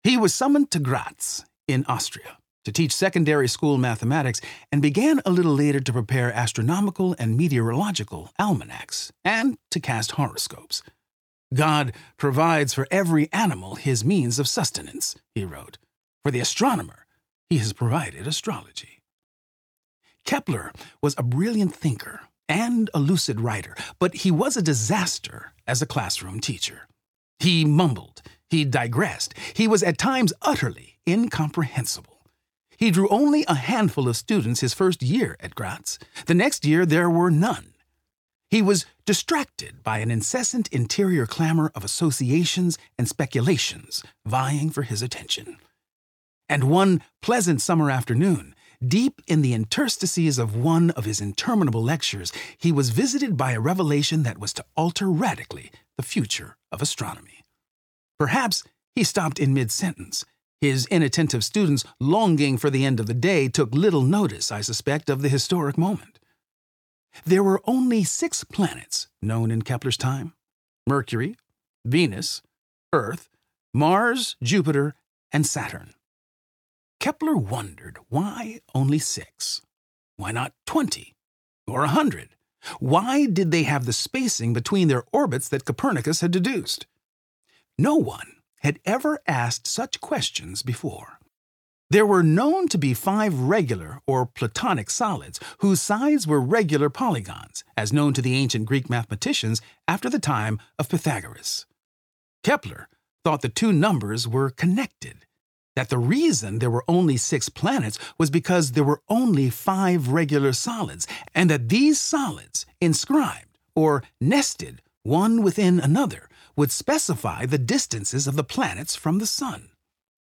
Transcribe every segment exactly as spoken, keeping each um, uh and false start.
He was summoned to Graz in Austria to teach secondary school mathematics and began a little later to prepare astronomical and meteorological almanacs and to cast horoscopes. God provides for every animal his means of sustenance, he wrote. For the astronomer, he has provided astrology. Kepler was a brilliant thinker and a lucid writer, but he was a disaster as a classroom teacher. He mumbled, he digressed, he was at times utterly incomprehensible. He drew only a handful of students his first year at Graz. The next year there were none. He was distracted by an incessant interior clamor of associations and speculations vying for his attention. And one pleasant summer afternoon, deep in the interstices of one of his interminable lectures, he was visited by a revelation that was to alter radically the future of astronomy. Perhaps he stopped in mid-sentence. His inattentive students, longing for the end of the day, took little notice, I suspect, of the historic moment. There were only six planets known in Kepler's time: Mercury, Venus, Earth, Mars, Jupiter, and Saturn. Kepler wondered why only six? Why not twenty or a hundred? Why did they have the spacing between their orbits that Copernicus had deduced? No one had ever asked such questions before. There were known to be five regular or platonic solids whose sides were regular polygons, as known to the ancient Greek mathematicians after the time of Pythagoras. Kepler thought the two numbers were connected, that the reason there were only six planets was because there were only five regular solids, and that these solids, inscribed or nested one within another, would specify the distances of the planets from the sun.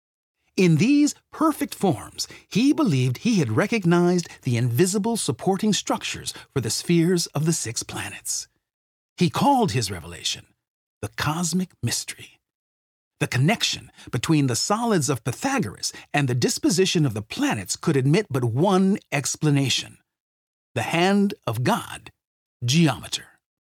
In these perfect forms, he believed he had recognized the invisible supporting structures for the spheres of the six planets. He called his revelation the cosmic mystery. The connection between the solids of Pythagoras and the disposition of the planets could admit but one explanation: the hand of God, geometer.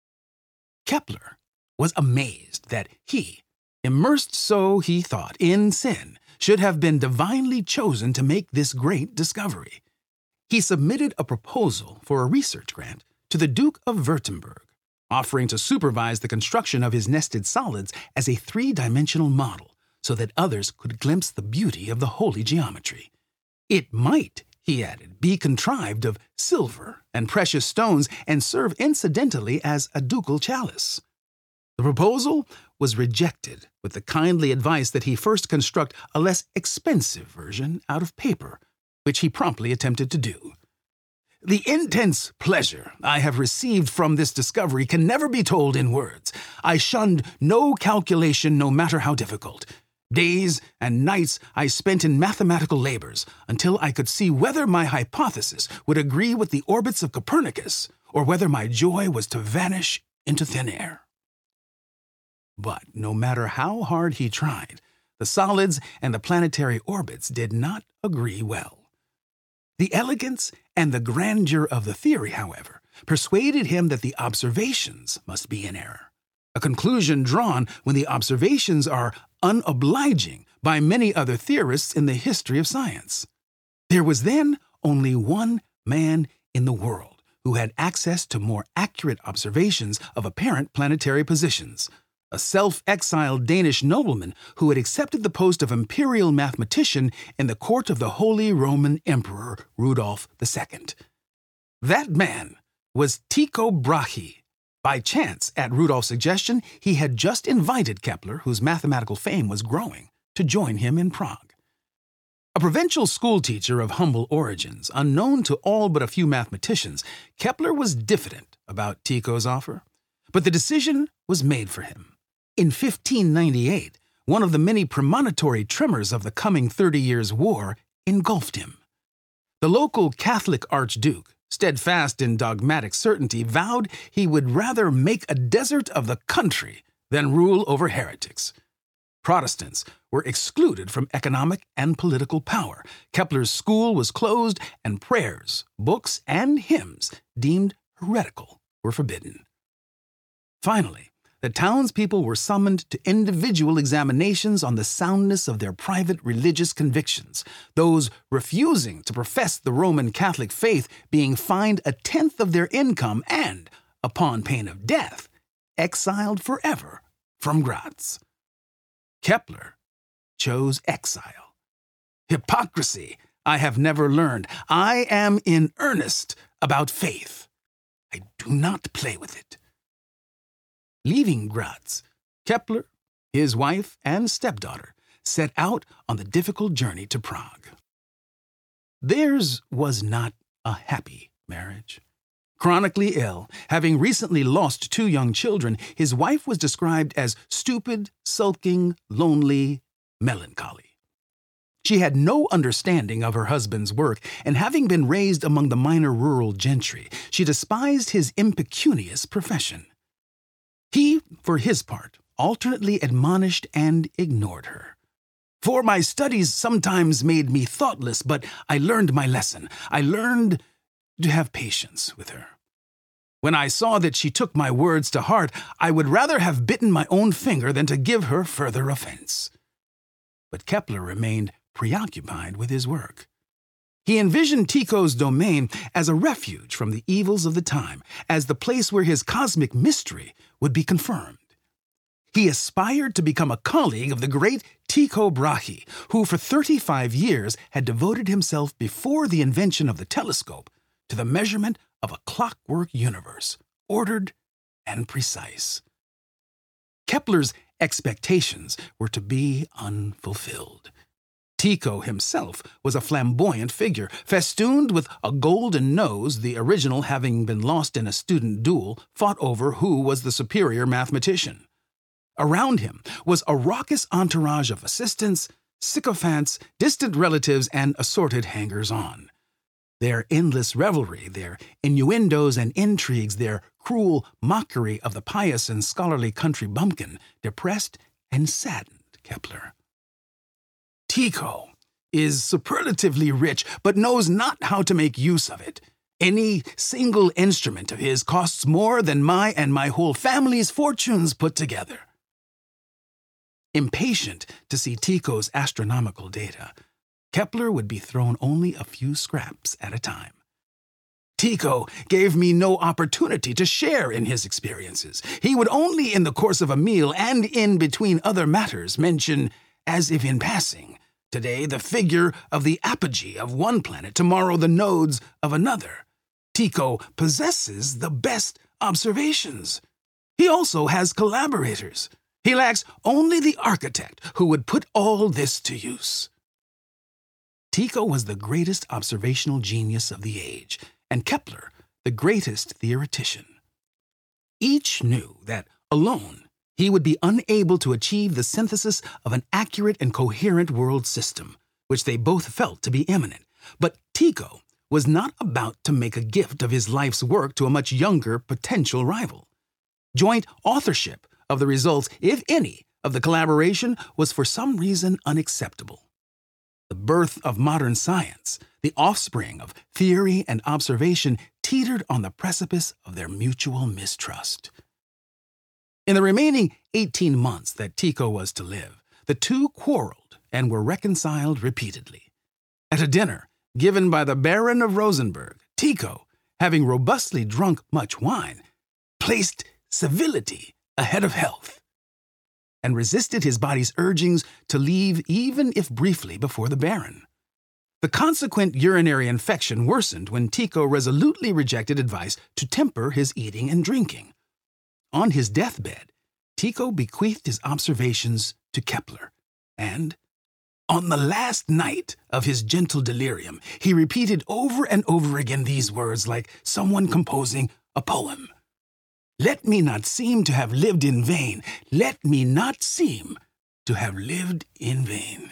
Kepler was amazed that he, immersed so he thought in sin, should have been divinely chosen to make this great discovery. He submitted a proposal for a research grant to the Duke of Württemberg, offering to supervise the construction of his nested solids as a three-dimensional model so that others could glimpse the beauty of the holy geometry. It might, he added, be contrived of silver and precious stones and serve incidentally as a ducal chalice. The proposal was rejected with the kindly advice that he first construct a less expensive version out of paper, which he promptly attempted to do. The intense pleasure I have received from this discovery can never be told in words. I shunned no calculation, no matter how difficult. Days and nights I spent in mathematical labors until I could see whether my hypothesis would agree with the orbits of Copernicus or whether my joy was to vanish into thin air. But no matter how hard he tried, the solids and the planetary orbits did not agree well. The elegance and the grandeur of the theory, however, persuaded him that the observations must be in error, a conclusion drawn when the observations are unobliging by many other theorists in the history of science. There was then only one man in the world who had access to more accurate observations of apparent planetary positions, a self-exiled Danish nobleman who had accepted the post of imperial mathematician in the court of the Holy Roman Emperor Rudolf the Second. That man was Tycho Brahe. By chance, at Rudolf's suggestion, he had just invited Kepler, whose mathematical fame was growing, to join him in Prague. A provincial schoolteacher of humble origins, unknown to all but a few mathematicians, Kepler was diffident about Tycho's offer, but the decision was made for him. In fifteen ninety-eight, one of the many premonitory tremors of the coming Thirty Years' War engulfed him. The local Catholic archduke, steadfast in dogmatic certainty, vowed he would rather make a desert of the country than rule over heretics. Protestants were excluded from economic and political power. Kepler's school was closed, and prayers, books, and hymns deemed heretical were forbidden. Finally, the townspeople were summoned to individual examinations on the soundness of their private religious convictions, those refusing to profess the Roman Catholic faith being fined a tenth of their income and, upon pain of death, exiled forever from Graz. Kepler chose exile. Hypocrisy I have never learned. I am in earnest about faith. I do not play with it. Leaving Graz, Kepler, his wife, and stepdaughter set out on the difficult journey to Prague. Theirs was not a happy marriage. Chronically ill, having recently lost two young children, his wife was described as stupid, sulking, lonely, melancholy. She had no understanding of her husband's work, and having been raised among the minor rural gentry, she despised his impecunious profession. He, for his part, alternately admonished and ignored her. For my studies sometimes made me thoughtless, but I learned my lesson. I learned to have patience with her. When I saw that she took my words to heart, I would rather have bitten my own finger than to give her further offense. But Kepler remained preoccupied with his work. He envisioned Tycho's domain as a refuge from the evils of the time, as the place where his cosmic mystery would be confirmed. He aspired to become a colleague of the great Tycho Brahe, who for thirty-five years had devoted himself before the invention of the telescope to the measurement of a clockwork universe, ordered and precise. Kepler's expectations were to be unfulfilled. Tycho himself was a flamboyant figure, festooned with a golden nose, the original having been lost in a student duel fought over who was the superior mathematician. Around him was a raucous entourage of assistants, sycophants, distant relatives, and assorted hangers-on. Their endless revelry, their innuendos and intrigues, their cruel mockery of the pious and scholarly country bumpkin depressed and saddened Kepler. Tycho is superlatively rich, but knows not how to make use of it. Any single instrument of his costs more than my and my whole family's fortunes put together. Impatient to see Tycho's astronomical data, Kepler would be thrown only a few scraps at a time. Tycho gave me no opportunity to share in his experiences. He would only in the course of a meal and in between other matters mention, as if in passing, today the figure of the apogee of one planet, tomorrow the nodes of another. Tycho possesses the best observations. He also has collaborators. He lacks only the architect who would put all this to use. Tycho was the greatest observational genius of the age, and Kepler the greatest theoretician. Each knew that, alone, he would be unable to achieve the synthesis of an accurate and coherent world system, which they both felt to be imminent. But Tycho was not about to make a gift of his life's work to a much younger potential rival. Joint authorship of the results, if any, of the collaboration was for some reason unacceptable. The birth of modern science, the offspring of theory and observation, teetered on the precipice of their mutual mistrust. In the remaining eighteen months that Tycho was to live, the two quarreled and were reconciled repeatedly. At a dinner given by the Baron of Rosenberg, Tycho, having robustly drunk much wine, placed civility ahead of health, and resisted his body's urgings to leave even if briefly before the Baron. The consequent urinary infection worsened when Tycho resolutely rejected advice to temper his eating and drinking. On his deathbed, Tycho bequeathed his observations to Kepler, and, on the last night of his gentle delirium, he repeated over and over again these words like someone composing a poem. Let me not seem to have lived in vain. Let me not seem to have lived in vain.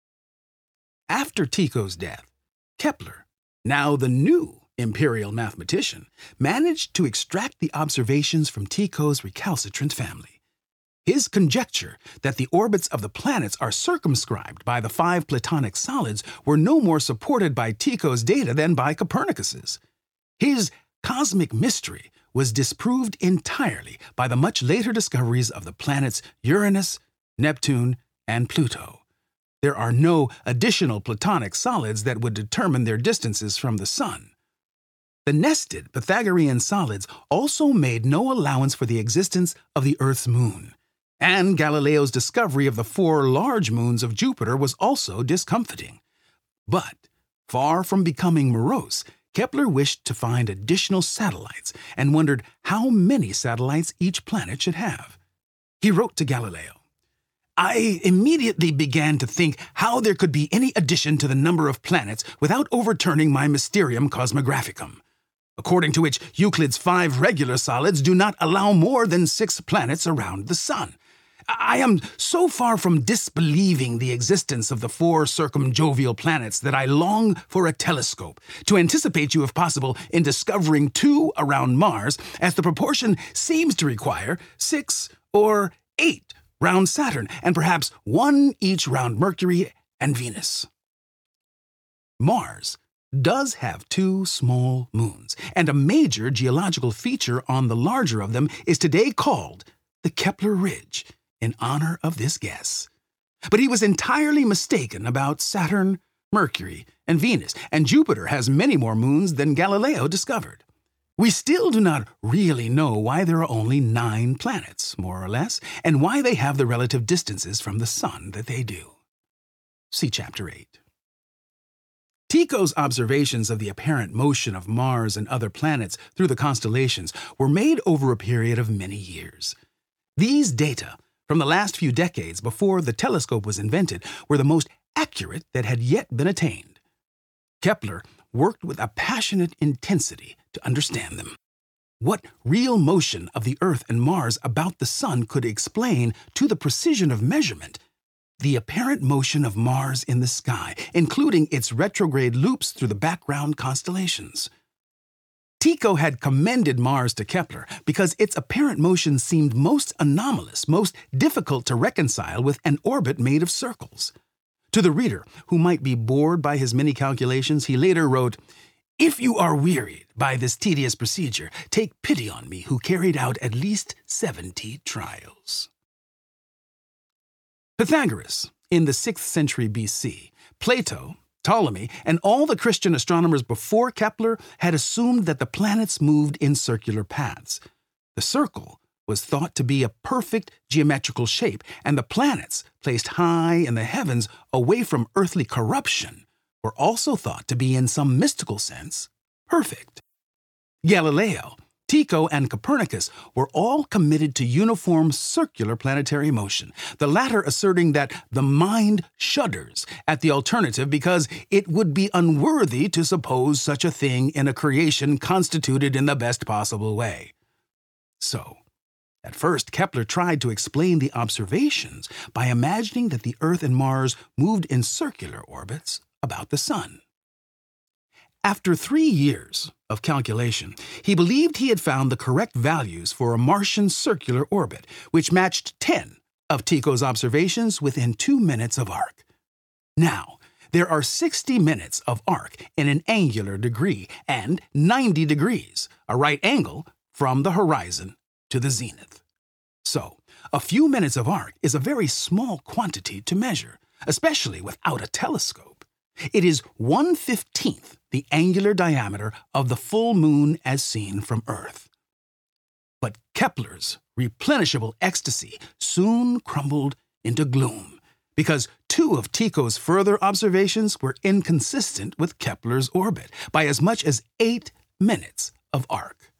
After Tycho's death, Kepler, now the new imperial mathematician, managed to extract the observations from Tycho's recalcitrant family. His conjecture that the orbits of the planets are circumscribed by the five Platonic solids were no more supported by Tycho's data than by Copernicus's. His cosmic mystery was disproved entirely by the much later discoveries of the planets Uranus, Neptune, and Pluto. There are no additional Platonic solids that would determine their distances from the Sun. The nested Pythagorean solids also made no allowance for the existence of the Earth's moon, and Galileo's discovery of the four large moons of Jupiter was also discomfiting. But, far from becoming morose, Kepler wished to find additional satellites and wondered how many satellites each planet should have. He wrote to Galileo, "I immediately began to think how there could be any addition to the number of planets without overturning my Mysterium Cosmographicum, according to which Euclid's five regular solids do not allow more than six planets around the Sun. I am so far from disbelieving the existence of the four circumjovial planets that I long for a telescope to anticipate you if possible in discovering two around Mars, as the proportion seems to require six or eight round Saturn, and perhaps one each round Mercury and Venus." Mars does have two small moons, and a major geological feature on the larger of them is today called the Kepler Ridge, in honor of this guess. But he was entirely mistaken about Saturn, Mercury, and Venus, and Jupiter has many more moons than Galileo discovered. We still do not really know why there are only nine planets, more or less, and why they have the relative distances from the Sun that they do. See Chapter eight. Tycho's observations of the apparent motion of Mars and other planets through the constellations were made over a period of many years. These data, from the last few decades before the telescope was invented, were the most accurate that had yet been attained. Kepler worked with a passionate intensity to understand them. What real motion of the Earth and Mars about the Sun could explain, to the precision of measurement, the apparent motion of Mars in the sky, including its retrograde loops through the background constellations? Tycho had commended Mars to Kepler because its apparent motion seemed most anomalous, most difficult to reconcile with an orbit made of circles. To the reader, who might be bored by his many calculations, he later wrote, "If you are wearied by this tedious procedure, take pity on me, who carried out at least seventy trials." Pythagoras, in the sixth century B C, Plato, Ptolemy, and all the Christian astronomers before Kepler had assumed that the planets moved in circular paths. The circle was thought to be a perfect geometrical shape, and the planets, placed high in the heavens away from earthly corruption, were also thought to be in some mystical sense perfect. Galileo, Tycho, and Copernicus were all committed to uniform circular planetary motion, the latter asserting that the mind shudders at the alternative because it would be unworthy to suppose such a thing in a creation constituted in the best possible way. So, at first, Kepler tried to explain the observations by imagining that the Earth and Mars moved in circular orbits about the Sun. After three years of calculation, he believed he had found the correct values for a Martian circular orbit, which matched ten of Tycho's observations within two minutes of arc. Now, there are sixty minutes of arc in an angular degree and ninety degrees, a right angle, from the horizon to the zenith. So, a few minutes of arc is a very small quantity to measure, especially without a telescope. It is one fifteenth the angular diameter of the full moon as seen from Earth. But Kepler's replenishable ecstasy soon crumbled into gloom, because two of Tycho's further observations were inconsistent with Kepler's orbit by as much as eight minutes of arc.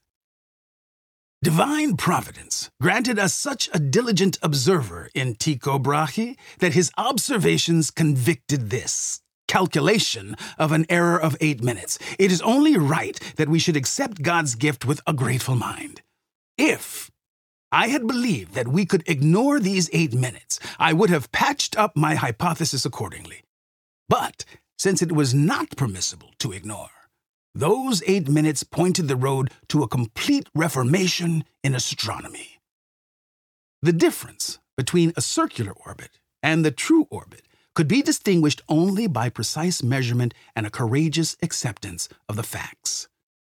Divine Providence granted us such a diligent observer in Tycho Brahe that his observations convicted this calculation of an error of eight minutes. It is only right that we should accept God's gift with a grateful mind. If I had believed that we could ignore these eight minutes, I would have patched up my hypothesis accordingly. But since it was not permissible to ignore, those eight minutes pointed the road to a complete reformation in astronomy. The difference between a circular orbit and the true orbit could be distinguished only by precise measurement and a courageous acceptance of the facts.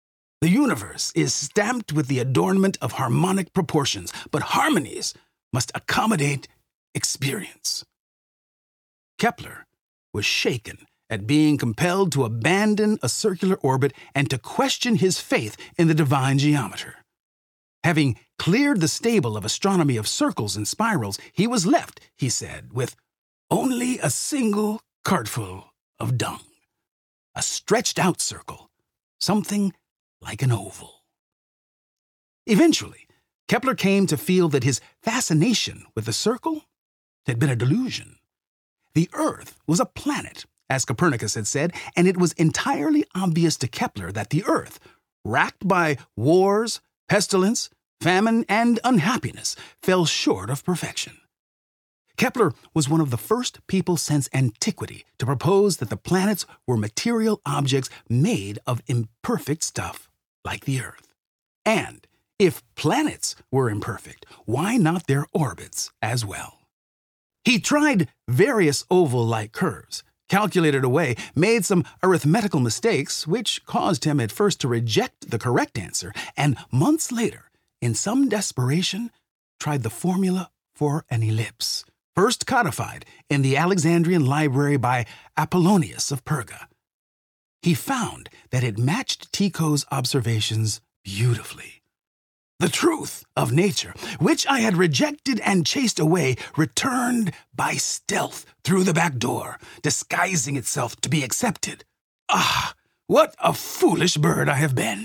The universe is stamped with the adornment of harmonic proportions, but harmonies must accommodate experience. Kepler was shaken at being compelled to abandon a circular orbit and to question his faith in the divine geometer. Having cleared the stable of astronomy of circles and spirals, he was left, he said, with only a single cartful of dung, a stretched-out circle, something like an oval. Eventually, Kepler came to feel that his fascination with the circle had been a delusion. The Earth was a planet, as Copernicus had said, and it was entirely obvious to Kepler that the Earth, racked by wars, pestilence, famine, and unhappiness, fell short of perfection. Kepler was one of the first people since antiquity to propose that the planets were material objects made of imperfect stuff, like the Earth. And if planets were imperfect, why not their orbits as well? He tried various oval-like curves, calculated away, made some arithmetical mistakes, which caused him at first to reject the correct answer, and months later, in some desperation, tried the formula for an ellipse, first codified in the Alexandrian library by Apollonius of Perga. He found that it matched Tycho's observations beautifully. The truth of nature, which I had rejected and chased away, returned by stealth through the back door, disguising itself to be accepted. Ah, what a foolish bird I have been!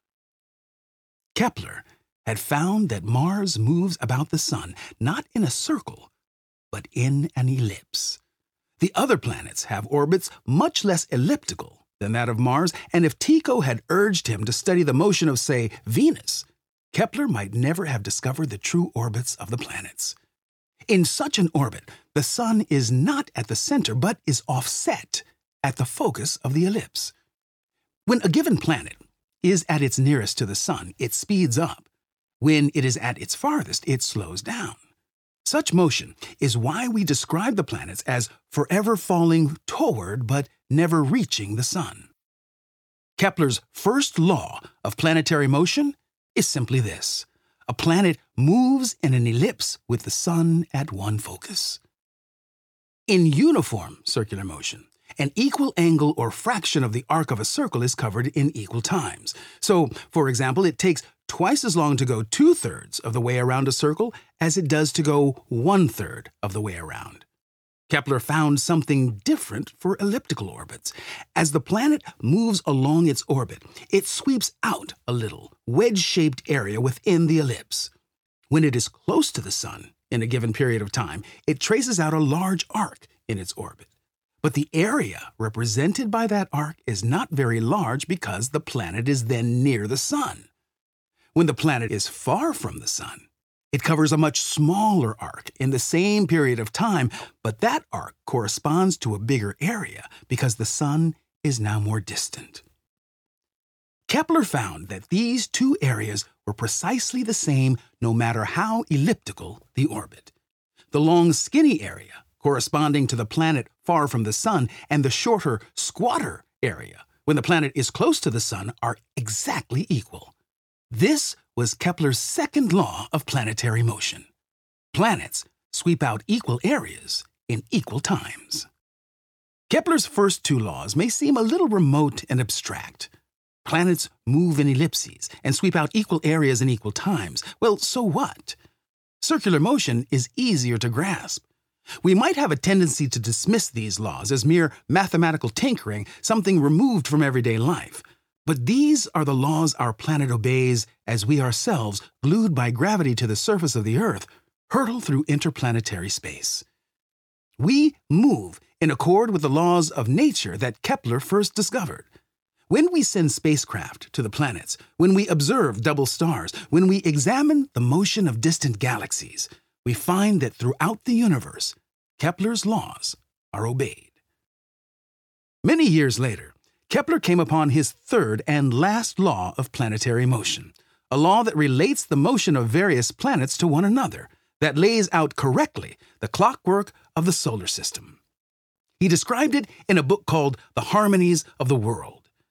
Kepler had found that Mars moves about the sun not in a circle, but in an ellipse. The other planets have orbits much less elliptical than that of Mars, and if Tycho had urged him to study the motion of, say, Venus, Kepler might never have discovered the true orbits of the planets. In such an orbit, the sun is not at the center, but is offset at the focus of the ellipse. When a given planet is at its nearest to the sun, it speeds up. When it is at its farthest, it slows down. Such motion is why we describe the planets as forever falling toward but never reaching the sun. Kepler's first law of planetary motion is simply this: a planet moves in an ellipse with the sun at one focus. In uniform circular motion, an equal angle or fraction of the arc of a circle is covered in equal times. So, for example, it takes twice as long to go two-thirds of the way around a circle as it does to go one-third of the way around. Kepler found something different for elliptical orbits. As the planet moves along its orbit, it sweeps out a little, wedge-shaped area within the ellipse. When it is close to the sun in a given period of time, it traces out a large arc in its orbit. But the area represented by that arc is not very large because the planet is then near the sun. When the planet is far from the sun, it covers a much smaller arc in the same period of time, but that arc corresponds to a bigger area because the sun is now more distant. Kepler found that these two areas were precisely the same no matter how elliptical the orbit. The long, skinny area, corresponding to the planet far from the sun, and the shorter, squatter area, when the planet is close to the sun, are exactly equal. This was Kepler's second law of planetary motion. Planets sweep out equal areas in equal times. Kepler's first two laws may seem a little remote and abstract. Planets move in ellipses and sweep out equal areas in equal times. Well, so what? Circular motion is easier to grasp. We might have a tendency to dismiss these laws as mere mathematical tinkering, something removed from everyday life. But these are the laws our planet obeys as we ourselves, glued by gravity to the surface of the Earth, hurtle through interplanetary space. We move in accord with the laws of nature that Kepler first discovered. When we send spacecraft to the planets, when we observe double stars, when we examine the motion of distant galaxies, we find that throughout the universe, Kepler's laws are obeyed. Many years later, Kepler came upon his third and last law of planetary motion, a law that relates the motion of various planets to one another, that lays out correctly the clockwork of the solar system. He described it in a book called The Harmonies of the World.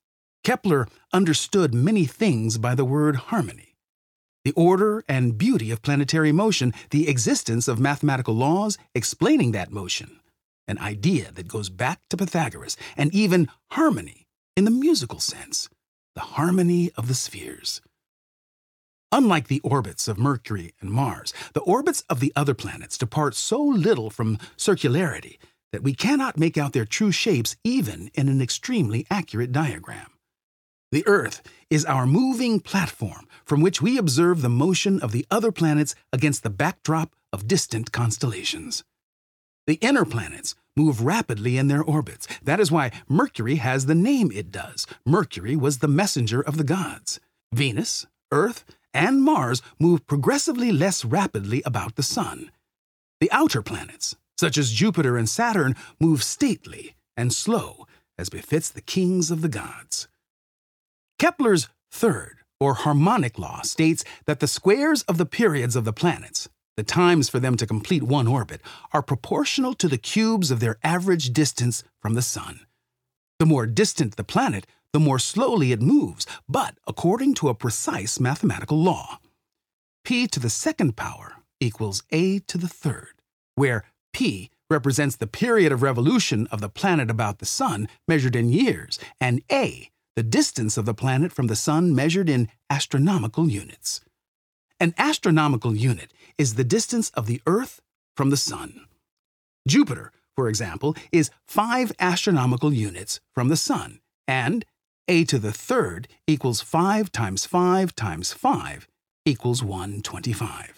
Kepler understood many things by the word harmony. The order and beauty of planetary motion, the existence of mathematical laws explaining that motion, an idea that goes back to Pythagoras, and even harmony in the musical sense, the harmony of the spheres. Unlike the orbits of Mercury and Mars, the orbits of the other planets depart so little from circularity that we cannot make out their true shapes even in an extremely accurate diagram. The Earth is our moving platform from which we observe the motion of the other planets against the backdrop of distant constellations. The inner planets move rapidly in their orbits. That is why Mercury has the name it does. Mercury was the messenger of the gods. Venus, Earth, and Mars move progressively less rapidly about the Sun. The outer planets, such as Jupiter and Saturn, move stately and slow, as befits the kings of the gods. Kepler's third, or harmonic law, states that the squares of the periods of the planets, the times for them to complete one orbit, are proportional to the cubes of their average distance from the Sun. The more distant the planet, the more slowly it moves, but according to a precise mathematical law. P to the second power equals A to the third, where P represents the period of revolution of the planet about the Sun measured in years, and A, the distance of the planet from the Sun measured in astronomical units. An astronomical unit is the distance of the Earth from the Sun. Jupiter, for example, is five astronomical units from the Sun, and A to the third equals five times five times five equals one hundred twenty-five.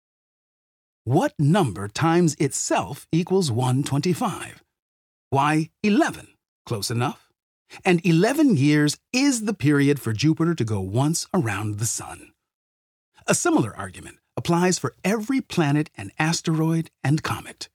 What number times itself equals one hundred twenty-five? Why, eleven. Close enough. And eleven years is the period for Jupiter to go once around the Sun. A similar argument applies for every planet and asteroid and comet.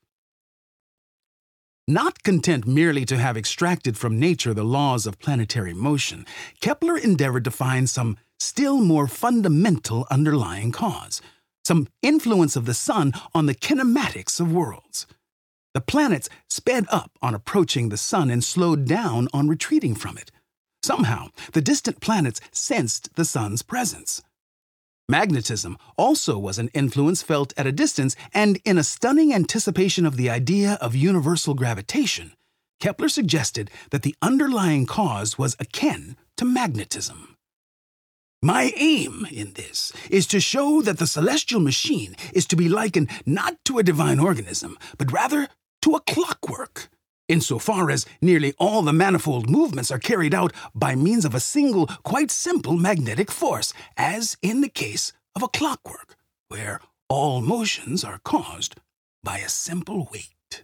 Not content merely to have extracted from nature the laws of planetary motion, Kepler endeavored to find some still more fundamental underlying cause, some influence of the Sun on the kinematics of worlds. The planets sped up on approaching the Sun and slowed down on retreating from it. Somehow, the distant planets sensed the Sun's presence. Magnetism also was an influence felt at a distance, and in a stunning anticipation of the idea of universal gravitation, Kepler suggested that the underlying cause was akin to magnetism. My aim in this is to show that the celestial machine is to be likened not to a divine organism, but rather to a clockwork, insofar as nearly all the manifold movements are carried out by means of a single, quite simple magnetic force, as in the case of a clockwork, where all motions are caused by a simple weight.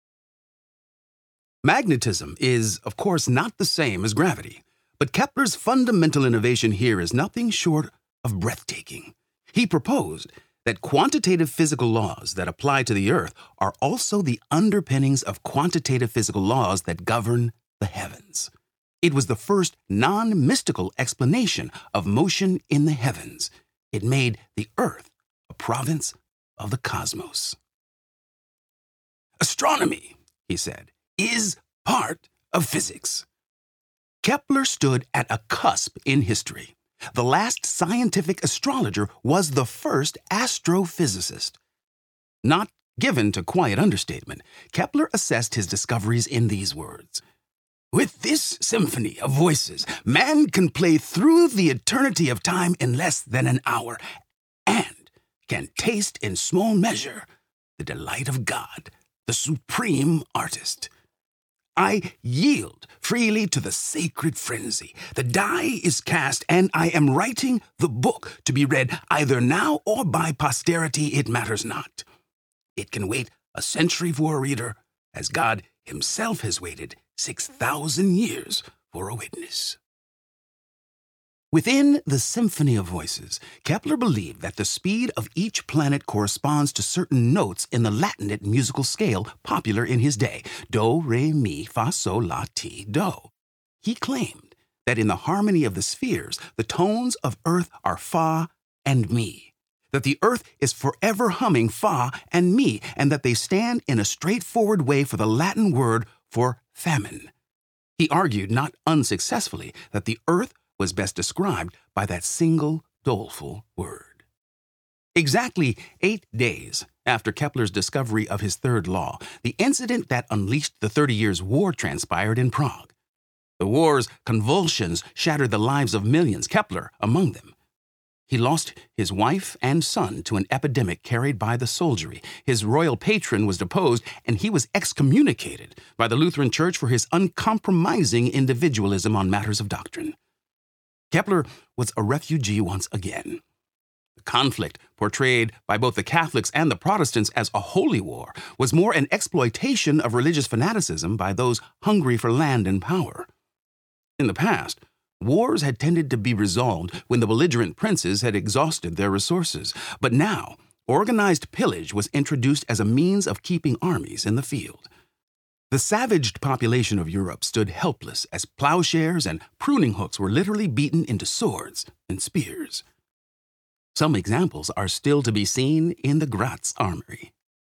Magnetism is, of course, not the same as gravity, but Kepler's fundamental innovation here is nothing short of breathtaking. He proposed that quantitative physical laws that apply to the Earth are also the underpinnings of quantitative physical laws that govern the heavens. It was the first non-mystical explanation of motion in the heavens. It made the Earth a province of the cosmos. Astronomy, he said, is part of physics. Kepler stood at a cusp in history. The last scientific astrologer was the first astrophysicist. Not given to quiet understatement, Kepler assessed his discoveries in these words: "With this symphony of voices, man can play through the eternity of time in less than an hour, and can taste in small measure the delight of God, the supreme artist. I yield freely to the sacred frenzy. The die is cast, and I am writing the book to be read either now or by posterity, it matters not. It can wait a century for a reader, as God himself has waited six thousand years for a witness." Within the symphony of voices, Kepler believed that the speed of each planet corresponds to certain notes in the Latinate musical scale popular in his day: do, re, mi, fa, sol, la, ti, do. He claimed that in the harmony of the spheres, the tones of Earth are fa and mi, that the Earth is forever humming fa and mi, and that they stand in a straightforward way for the Latin word for famine. He argued, not unsuccessfully, that the Earth was best described by that single doleful word. Exactly eight days after Kepler's discovery of his third law, the incident that unleashed the Thirty Years' War transpired in Prague. The war's convulsions shattered the lives of millions, Kepler among them. He lost his wife and son to an epidemic carried by the soldiery. His royal patron was deposed, and he was excommunicated by the Lutheran Church for his uncompromising individualism on matters of doctrine. Kepler was a refugee once again. The conflict, portrayed by both the Catholics and the Protestants as a holy war, was more an exploitation of religious fanaticism by those hungry for land and power. In the past, wars had tended to be resolved when the belligerent princes had exhausted their resources, but now organized pillage was introduced as a means of keeping armies in the field. The savaged population of Europe stood helpless as plowshares and pruning hooks were literally beaten into swords and spears. Some examples are still to be seen in the Graz Armory.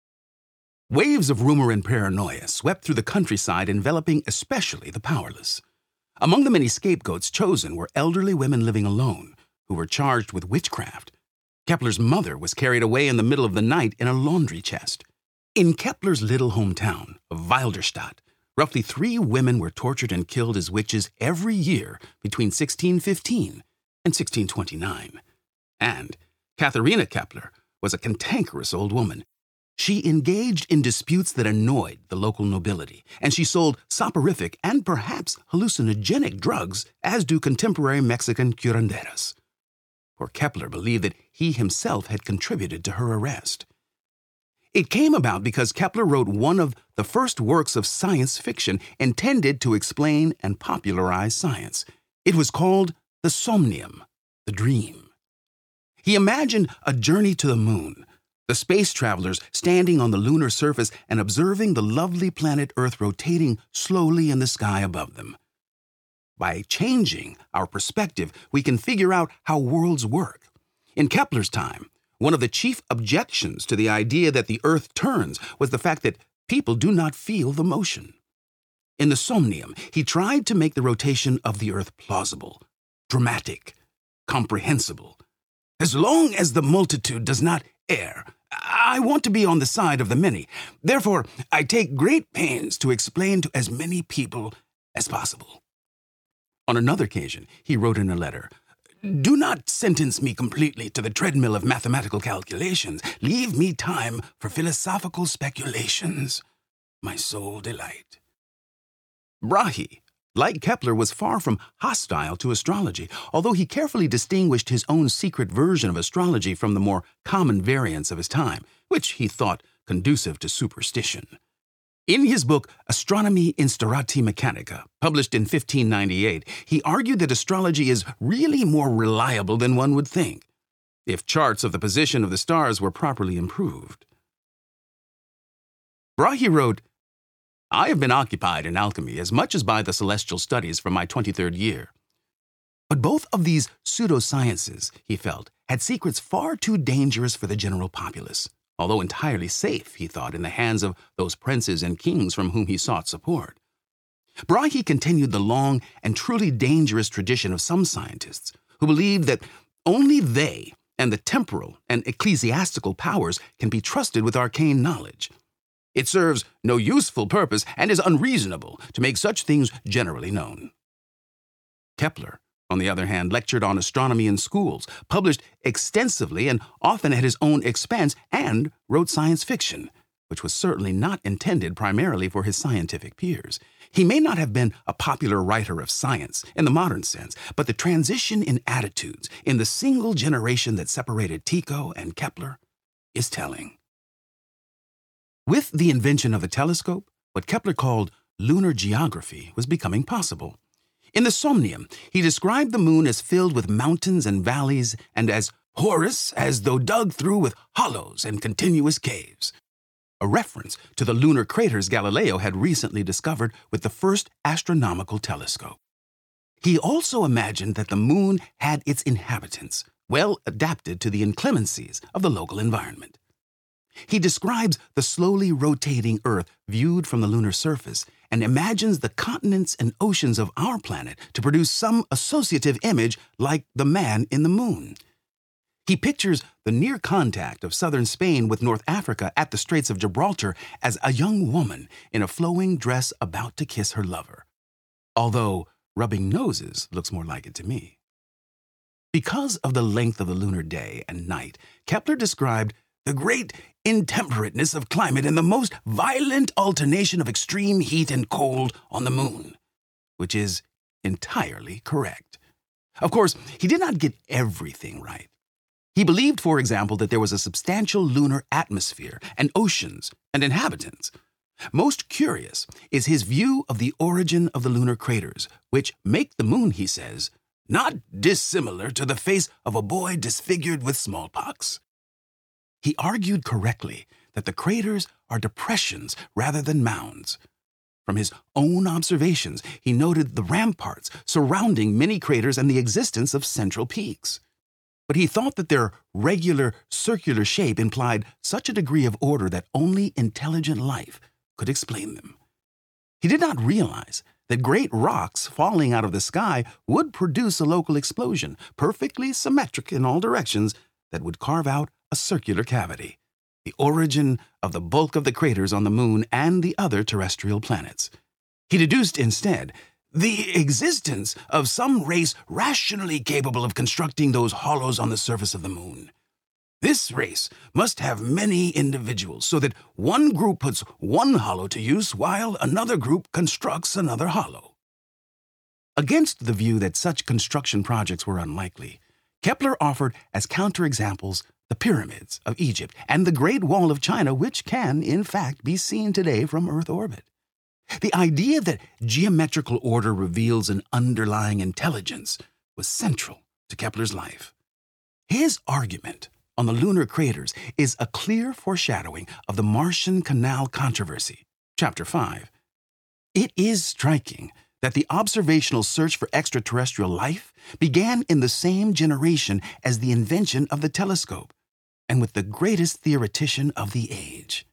Waves of rumor and paranoia swept through the countryside, enveloping especially the powerless. Among the many scapegoats chosen were elderly women living alone, who were charged with witchcraft. Kepler's mother was carried away in the middle of the night in a laundry chest. In Kepler's little hometown of Wilderstadt, roughly three women were tortured and killed as witches every year between sixteen fifteen and sixteen twenty-nine. And Katharina Kepler was a cantankerous old woman. She engaged in disputes that annoyed the local nobility, and she sold soporific and perhaps hallucinogenic drugs, as do contemporary Mexican curanderas. For Kepler believed that he himself had contributed to her arrest. It came about because Kepler wrote one of the first works of science fiction intended to explain and popularize science. It was called The Somnium, the Dream. He imagined a journey to the moon, the space travelers standing on the lunar surface and observing the lovely planet Earth rotating slowly in the sky above them. By changing our perspective, we can figure out how worlds work. In Kepler's time, one of the chief objections to the idea that the Earth turns was the fact that people do not feel the motion. In the Somnium, he tried to make the rotation of the Earth plausible, dramatic, comprehensible. As long as the multitude does not err, I want to be on the side of the many. Therefore, I take great pains to explain to as many people as possible. On another occasion, he wrote in a letter, "Do not sentence me completely to the treadmill of mathematical calculations. Leave me time for philosophical speculations, my sole delight." Brahe, like Kepler, was far from hostile to astrology, although he carefully distinguished his own secret version of astrology from the more common variants of his time, which he thought conducive to superstition. In his book Astronomy Instaurati Mechanica, published in fifteen ninety-eight, he argued that astrology is really more reliable than one would think, if charts of the position of the stars were properly improved. Brahe wrote, "I have been occupied in alchemy as much as by the celestial studies from my twenty-third year." But both of these pseudosciences, he felt, had secrets far too dangerous for the general populace, although entirely safe, he thought, in the hands of those princes and kings from whom he sought support. Brahe continued the long and truly dangerous tradition of some scientists who believed that only they and the temporal and ecclesiastical powers can be trusted with arcane knowledge. It serves no useful purpose and is unreasonable to make such things generally known. Kepler, on the other hand, lectured on astronomy in schools, published extensively and often at his own expense, and wrote science fiction, which was certainly not intended primarily for his scientific peers. He may not have been a popular writer of science in the modern sense, but the transition in attitudes in the single generation that separated Tycho and Kepler is telling. With the invention of the telescope, what Kepler called lunar geography was becoming possible. In the Somnium, he described the moon as filled with mountains and valleys and as porous as though dug through with hollows and continuous caves, a reference to the lunar craters Galileo had recently discovered with the first astronomical telescope. He also imagined that the moon had its inhabitants, well adapted to the inclemencies of the local environment. He describes the slowly rotating Earth viewed from the lunar surface and imagines the continents and oceans of our planet to produce some associative image like the man in the moon. He pictures the near contact of southern Spain with North Africa at the Straits of Gibraltar as a young woman in a flowing dress about to kiss her lover. Although rubbing noses looks more like it to me. Because of the length of the lunar day and night, Kepler described the great intemperateness of climate and the most violent alternation of extreme heat and cold on the moon, which is entirely correct. Of course, he did not get everything right. He believed, for example, that there was a substantial lunar atmosphere and oceans and inhabitants. Most curious is his view of the origin of the lunar craters, which make the moon, he says, not dissimilar to the face of a boy disfigured with smallpox. He argued correctly that the craters are depressions rather than mounds. From his own observations, he noted the ramparts surrounding many craters and the existence of central peaks. But he thought that their regular circular shape implied such a degree of order that only intelligent life could explain them. He did not realize that great rocks falling out of the sky would produce a local explosion, perfectly symmetric in all directions, that would carve out a circular cavity, the origin of the bulk of the craters on the moon and the other terrestrial planets. He deduced instead the existence of some race rationally capable of constructing those hollows on the surface of the moon. This race must have many individuals so that one group puts one hollow to use while another group constructs another hollow. Against the view that such construction projects were unlikely, Kepler offered as counterexamples the pyramids of Egypt and the Great Wall of China, which can, in fact, be seen today from Earth orbit. The idea that geometrical order reveals an underlying intelligence was central to Kepler's life. His argument on the lunar craters is a clear foreshadowing of the Martian Canal controversy, Chapter five. It is striking that the observational search for extraterrestrial life began in the same generation as the invention of the telescope, and with the greatest theoretician of the age.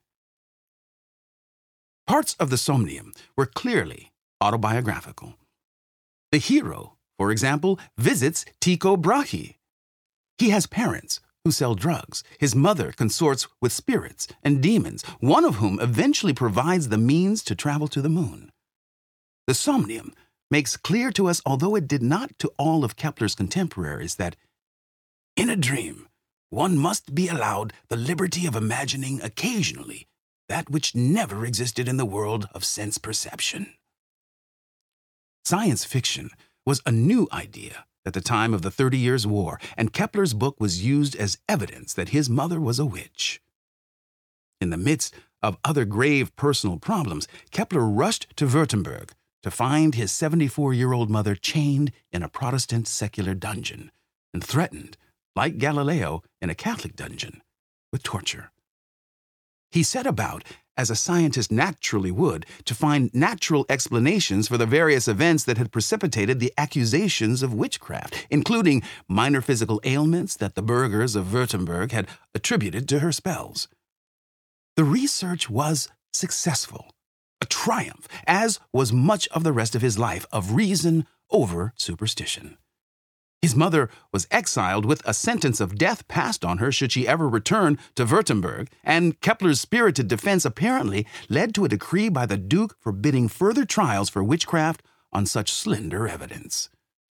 Parts of the Somnium were clearly autobiographical. The hero, for example, visits Tycho Brahe. He has parents who sell drugs. His mother consorts with spirits and demons, one of whom eventually provides the means to travel to the moon. The Somnium makes clear to us, although it did not to all of Kepler's contemporaries, that in a dream, one must be allowed the liberty of imagining occasionally that which never existed in the world of sense perception. Science fiction was a new idea at the time of the Thirty Years' War, and Kepler's book was used as evidence that his mother was a witch. In the midst of other grave personal problems, Kepler rushed to Württemberg to find his seventy-four-year-old mother chained in a Protestant secular dungeon and threatened, like Galileo in a Catholic dungeon, with torture. He set about, as a scientist naturally would, to find natural explanations for the various events that had precipitated the accusations of witchcraft, including minor physical ailments that the burghers of Württemberg had attributed to her spells. The research was successful, a triumph, as was much of the rest of his life of reason over superstition. His mother was exiled with a sentence of death passed on her should she ever return to Württemberg, and Kepler's spirited defense apparently led to a decree by the Duke forbidding further trials for witchcraft on such slender evidence.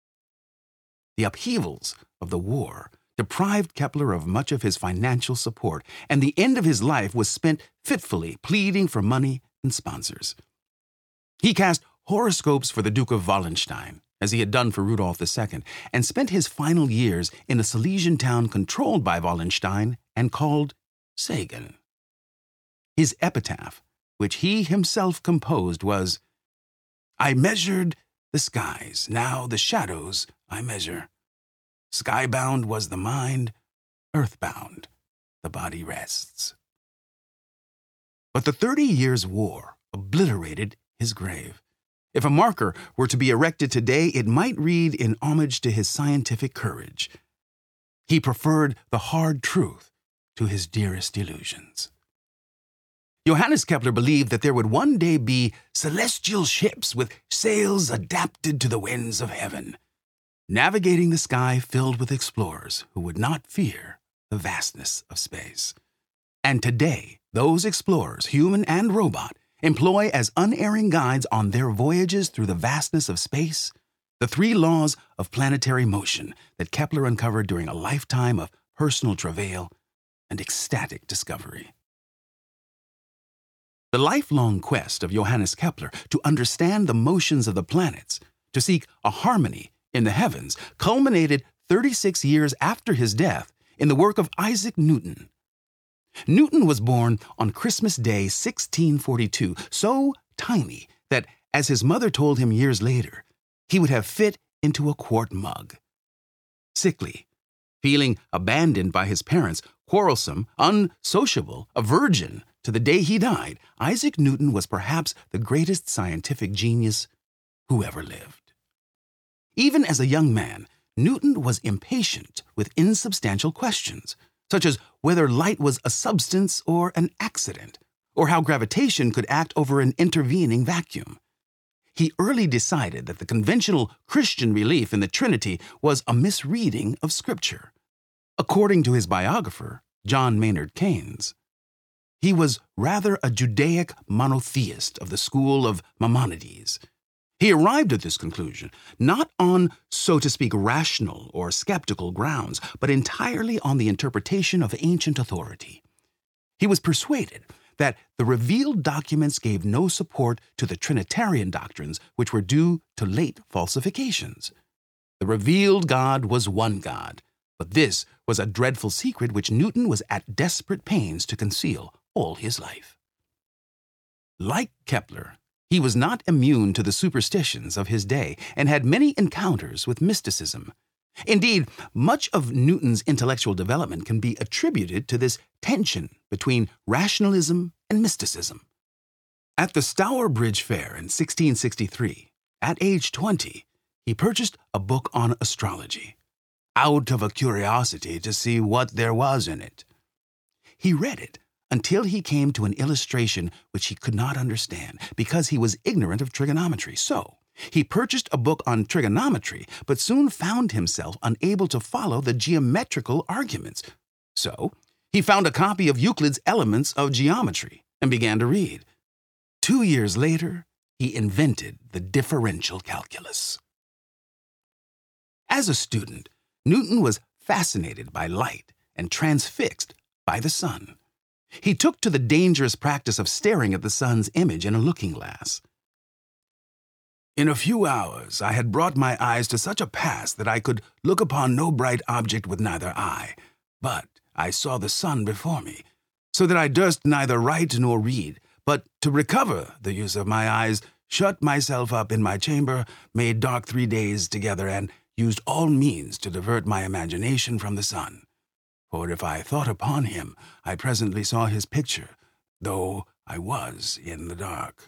The upheavals of the war deprived Kepler of much of his financial support, and the end of his life was spent fitfully pleading for money and sponsors. He cast horoscopes for the Duke of Wallenstein, as he had done for Rudolf the Second, and spent his final years in a Silesian town controlled by Wallenstein and called Sagan. His epitaph, which he himself composed, was, "I measured the skies, now the shadows I measure. Skybound was the mind, earthbound the body rests." But the Thirty Years' War obliterated his grave. If a marker were to be erected today, it might read in homage to his scientific courage. He preferred the hard truth to his dearest illusions. Johannes Kepler believed that there would one day be celestial ships with sails adapted to the winds of heaven, navigating the sky filled with explorers who would not fear the vastness of space. And today, those explorers, human and robot, employ as unerring guides on their voyages through the vastness of space the three laws of planetary motion that Kepler uncovered during a lifetime of personal travail and ecstatic discovery. The lifelong quest of Johannes Kepler to understand the motions of the planets, to seek a harmony in the heavens, culminated thirty-six years after his death in the work of Isaac Newton. Newton was born on Christmas Day sixteen forty-two, so tiny that, as his mother told him years later, he would have fit into a quart mug. Sickly, feeling abandoned by his parents, quarrelsome, unsociable, a virgin to the day he died, Isaac Newton was perhaps the greatest scientific genius who ever lived. Even as a young man, Newton was impatient with insubstantial questions, such as whether light was a substance or an accident, or how gravitation could act over an intervening vacuum. He early decided that the conventional Christian belief in the Trinity was a misreading of Scripture. According to his biographer, John Maynard Keynes, he was rather a Judaic monotheist of the school of Maimonides. He arrived at this conclusion not on, so to speak, rational or skeptical grounds, but entirely on the interpretation of ancient authority. He was persuaded that the revealed documents gave no support to the Trinitarian doctrines which were due to late falsifications. The revealed God was one God, but this was a dreadful secret which Newton was at desperate pains to conceal all his life. Like Kepler, he was not immune to the superstitions of his day and had many encounters with mysticism. Indeed, much of Newton's intellectual development can be attributed to this tension between rationalism and mysticism. At the Stourbridge Fair in sixteen sixty-three, at age twenty, he purchased a book on astrology, out of a curiosity to see what there was in it. He read it until he came to an illustration which he could not understand because he was ignorant of trigonometry. So, he purchased a book on trigonometry, but soon found himself unable to follow the geometrical arguments. So, he found a copy of Euclid's Elements of Geometry and began to read. Two years later, he invented the differential calculus. As a student, Newton was fascinated by light and transfixed by the sun. He took to the dangerous practice of staring at the sun's image in a looking-glass. In a few hours, I had brought my eyes to such a pass that I could look upon no bright object with neither eye, but I saw the sun before me, so that I durst neither write nor read, but to recover the use of my eyes, shut myself up in my chamber, made dark three days together, and used all means to divert my imagination from the sun. For if I thought upon him, I presently saw his picture, though I was in the dark.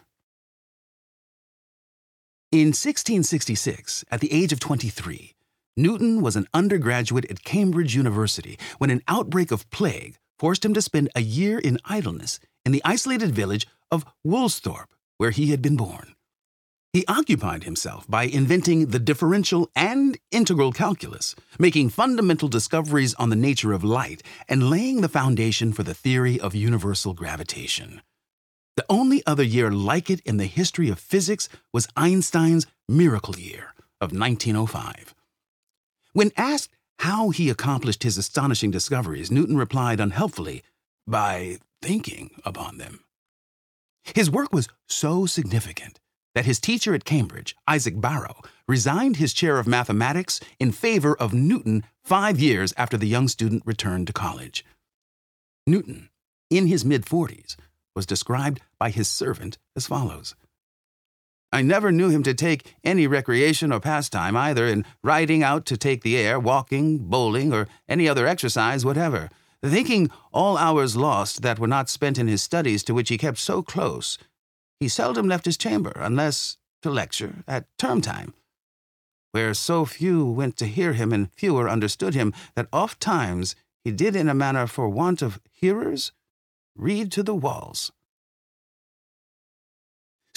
In sixteen sixty-six, at the age of twenty-three, Newton was an undergraduate at Cambridge University when an outbreak of plague forced him to spend a year in idleness in the isolated village of Woolsthorpe, where he had been born. He occupied himself by inventing the differential and integral calculus, making fundamental discoveries on the nature of light, and laying the foundation for the theory of universal gravitation. The only other year like it in the history of physics was Einstein's miracle year of nineteen oh five. When asked how he accomplished his astonishing discoveries, Newton replied unhelpfully, by thinking upon them. His work was so significant that his teacher at Cambridge, Isaac Barrow, resigned his chair of mathematics in favor of Newton five years after the young student returned to college. Newton, in his mid-forties, was described by his servant as follows. I never knew him to take any recreation or pastime, either in riding out to take the air, walking, bowling, or any other exercise whatever, thinking all hours lost that were not spent in his studies to which he kept so close. He seldom left his chamber, unless to lecture at term time, where so few went to hear him and fewer understood him, that oft times he did in a manner for want of hearers read to the walls.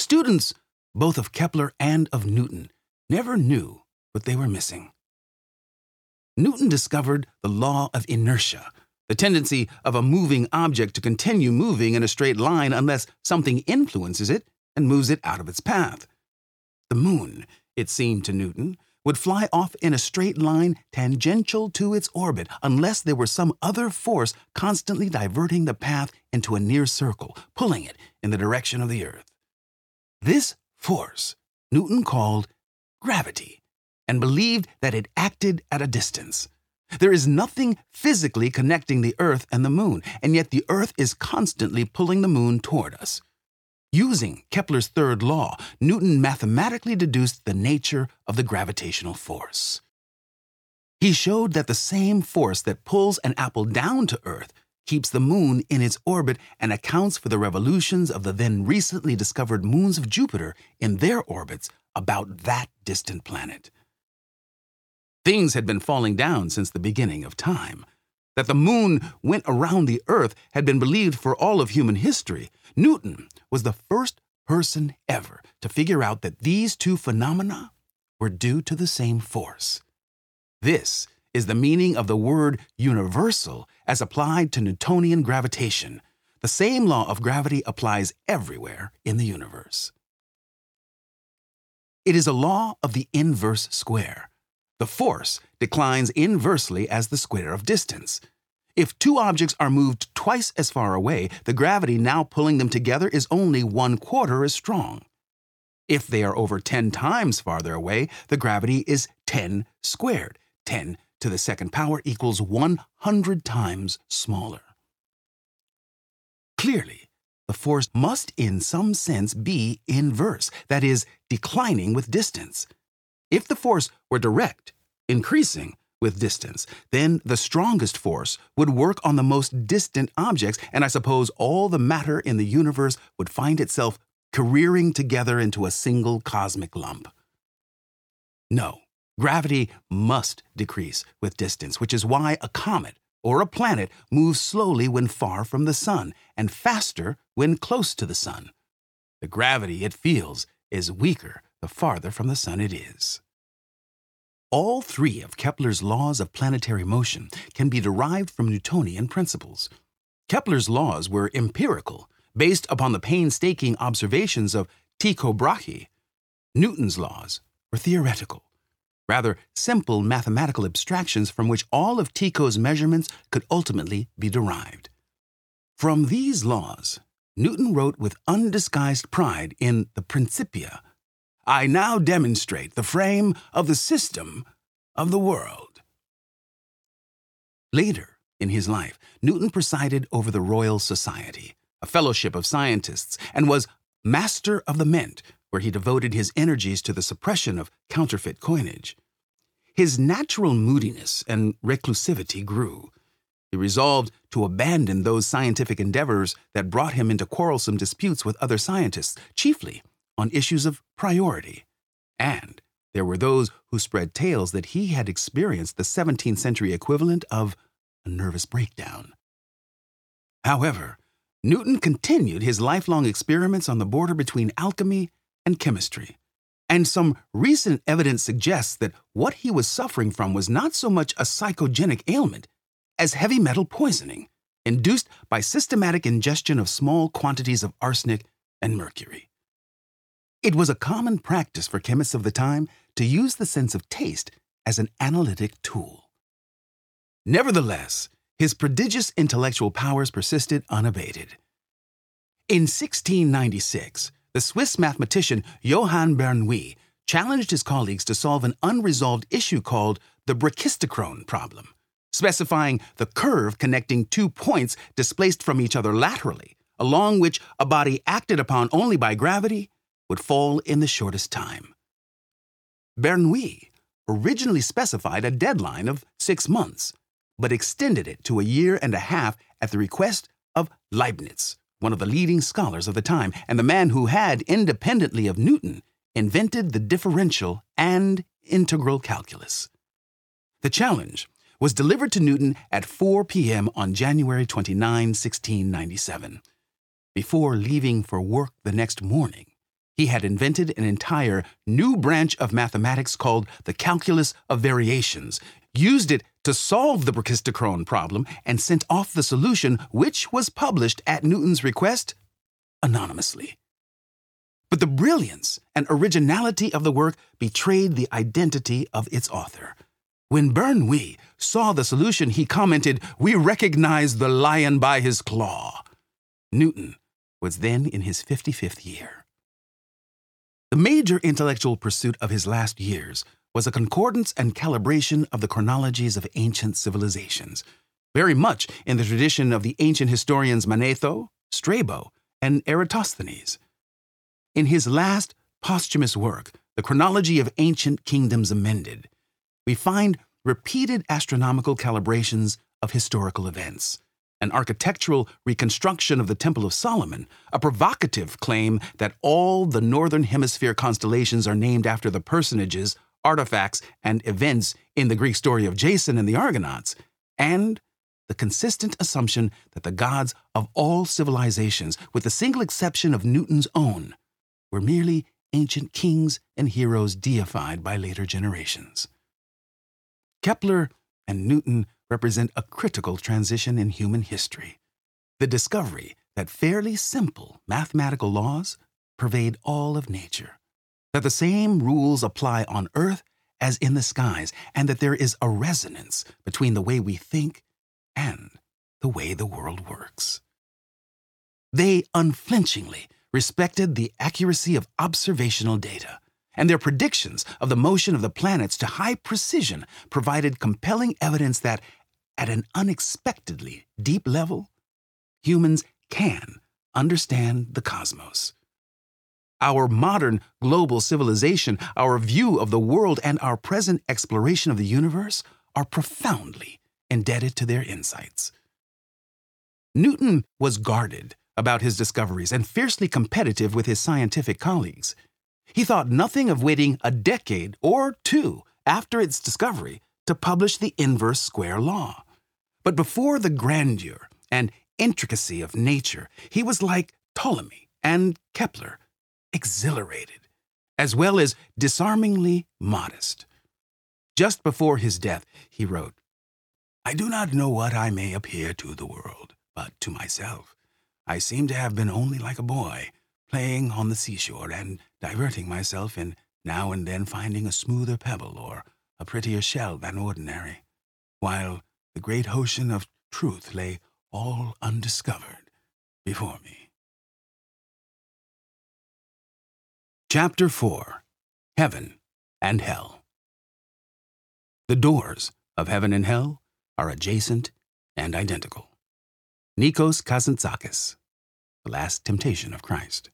Students, both of Kepler and of Newton, never knew what they were missing. Newton discovered the law of inertia, the tendency of a moving object to continue moving in a straight line unless something influences it and moves it out of its path. The moon, it seemed to Newton, would fly off in a straight line tangential to its orbit unless there were some other force constantly diverting the path into a near circle, pulling it in the direction of the Earth. This force Newton called gravity, and believed that it acted at a distance. There is nothing physically connecting the Earth and the moon, and yet the Earth is constantly pulling the moon toward us. Using Kepler's third law, Newton mathematically deduced the nature of the gravitational force. He showed that the same force that pulls an apple down to Earth keeps the moon in its orbit and accounts for the revolutions of the then recently discovered moons of Jupiter in their orbits about that distant planet. Things had been falling down since the beginning of time. That the moon went around the Earth had been believed for all of human history. Newton was the first person ever to figure out that these two phenomena were due to the same force. This is the meaning of the word universal as applied to Newtonian gravitation. The same law of gravity applies everywhere in the universe. It is a law of the inverse square. The force declines inversely as the square of distance. If two objects are moved twice as far away, the gravity now pulling them together is only one quarter as strong. If they are over ten times farther away, the gravity is ten squared. ten to the second power equals one hundred times smaller. Clearly, the force must in some sense be inverse, that is, declining with distance. If the force were direct, increasing with distance, then the strongest force would work on the most distant objects, and I suppose all the matter in the universe would find itself careering together into a single cosmic lump. No, gravity must decrease with distance, which is why a comet or a planet moves slowly when far from the sun and faster when close to the sun. The gravity it feels is weaker the farther from the sun it is. All three of Kepler's laws of planetary motion can be derived from Newtonian principles. Kepler's laws were empirical, based upon the painstaking observations of Tycho Brahe. Newton's laws were theoretical, rather simple mathematical abstractions from which all of Tycho's measurements could ultimately be derived. From these laws, Newton wrote with undisguised pride in the Principia, "I now demonstrate the frame of the system of the world." Later in his life, Newton presided over the Royal Society, a fellowship of scientists, and was Master of the Mint, where he devoted his energies to the suppression of counterfeit coinage. His natural moodiness and reclusivity grew. He resolved to abandon those scientific endeavors that brought him into quarrelsome disputes with other scientists, chiefly on issues of priority. And there were those who spread tales that he had experienced the seventeenth century equivalent of a nervous breakdown. However, Newton continued his lifelong experiments on the border between alchemy and chemistry, and some recent evidence suggests that what he was suffering from was not so much a psychogenic ailment as heavy metal poisoning, induced by systematic ingestion of small quantities of arsenic and mercury. It was a common practice for chemists of the time to use the sense of taste as an analytic tool. Nevertheless, his prodigious intellectual powers persisted unabated. In sixteen ninety-six, the Swiss mathematician Johann Bernoulli challenged his colleagues to solve an unresolved issue called the brachistochrone problem, specifying the curve connecting two points displaced from each other laterally, along which a body acted upon only by gravity would fall in the shortest time. Bernoulli originally specified a deadline of six months, but extended it to a year and a half at the request of Leibniz, one of the leading scholars of the time, and the man who had, independently of Newton, invented the differential and integral calculus. The challenge was delivered to Newton at four p.m. on January twenty-ninth, sixteen ninety-seven. Before leaving for work the next morning, He had invented an entire new branch of mathematics called the calculus of variations, used it to solve the brachistochrone problem, and sent off the solution, which was published at Newton's request anonymously. But the brilliance and originality of the work betrayed the identity of its author. When Bernoulli saw the solution, he commented, "We recognize the lion by his claw." Newton was then in his fifty-fifth year. The major intellectual pursuit of his last years was a concordance and calibration of the chronologies of ancient civilizations, very much in the tradition of the ancient historians Manetho, Strabo, and Eratosthenes. In his last posthumous work, The Chronology of Ancient Kingdoms Amended, we find repeated astronomical calibrations of historical events, an architectural reconstruction of the Temple of Solomon, a provocative claim that all the Northern Hemisphere constellations are named after the personages, artifacts, and events in the Greek story of Jason and the Argonauts, and the consistent assumption that the gods of all civilizations, with the single exception of Newton's own, were merely ancient kings and heroes deified by later generations. Kepler and Newton represent a critical transition in human history, the discovery that fairly simple mathematical laws pervade all of nature, that the same rules apply on Earth as in the skies, and that there is a resonance between the way we think and the way the world works. They unflinchingly respected the accuracy of observational data, and their predictions of the motion of the planets to high precision provided compelling evidence that, at an unexpectedly deep level, humans can understand the cosmos. Our modern global civilization, our view of the world, and our present exploration of the universe are profoundly indebted to their insights. Newton was guarded about his discoveries and fiercely competitive with his scientific colleagues. He thought nothing of waiting a decade or two after its discovery to publish the inverse square law. But before the grandeur and intricacy of nature, he was like Ptolemy and Kepler, exhilarated, as well as disarmingly modest. Just before his death, he wrote, "I do not know what I may appear to the world, but to myself I seem to have been only like a boy, playing on the seashore and diverting myself in now and then finding a smoother pebble or a prettier shell than ordinary, while the great ocean of truth lay all undiscovered before me." Chapter four. Heaven and Hell. The doors of heaven and hell are adjacent and identical. Nikos Kazantzakis, The Last Temptation of Christ.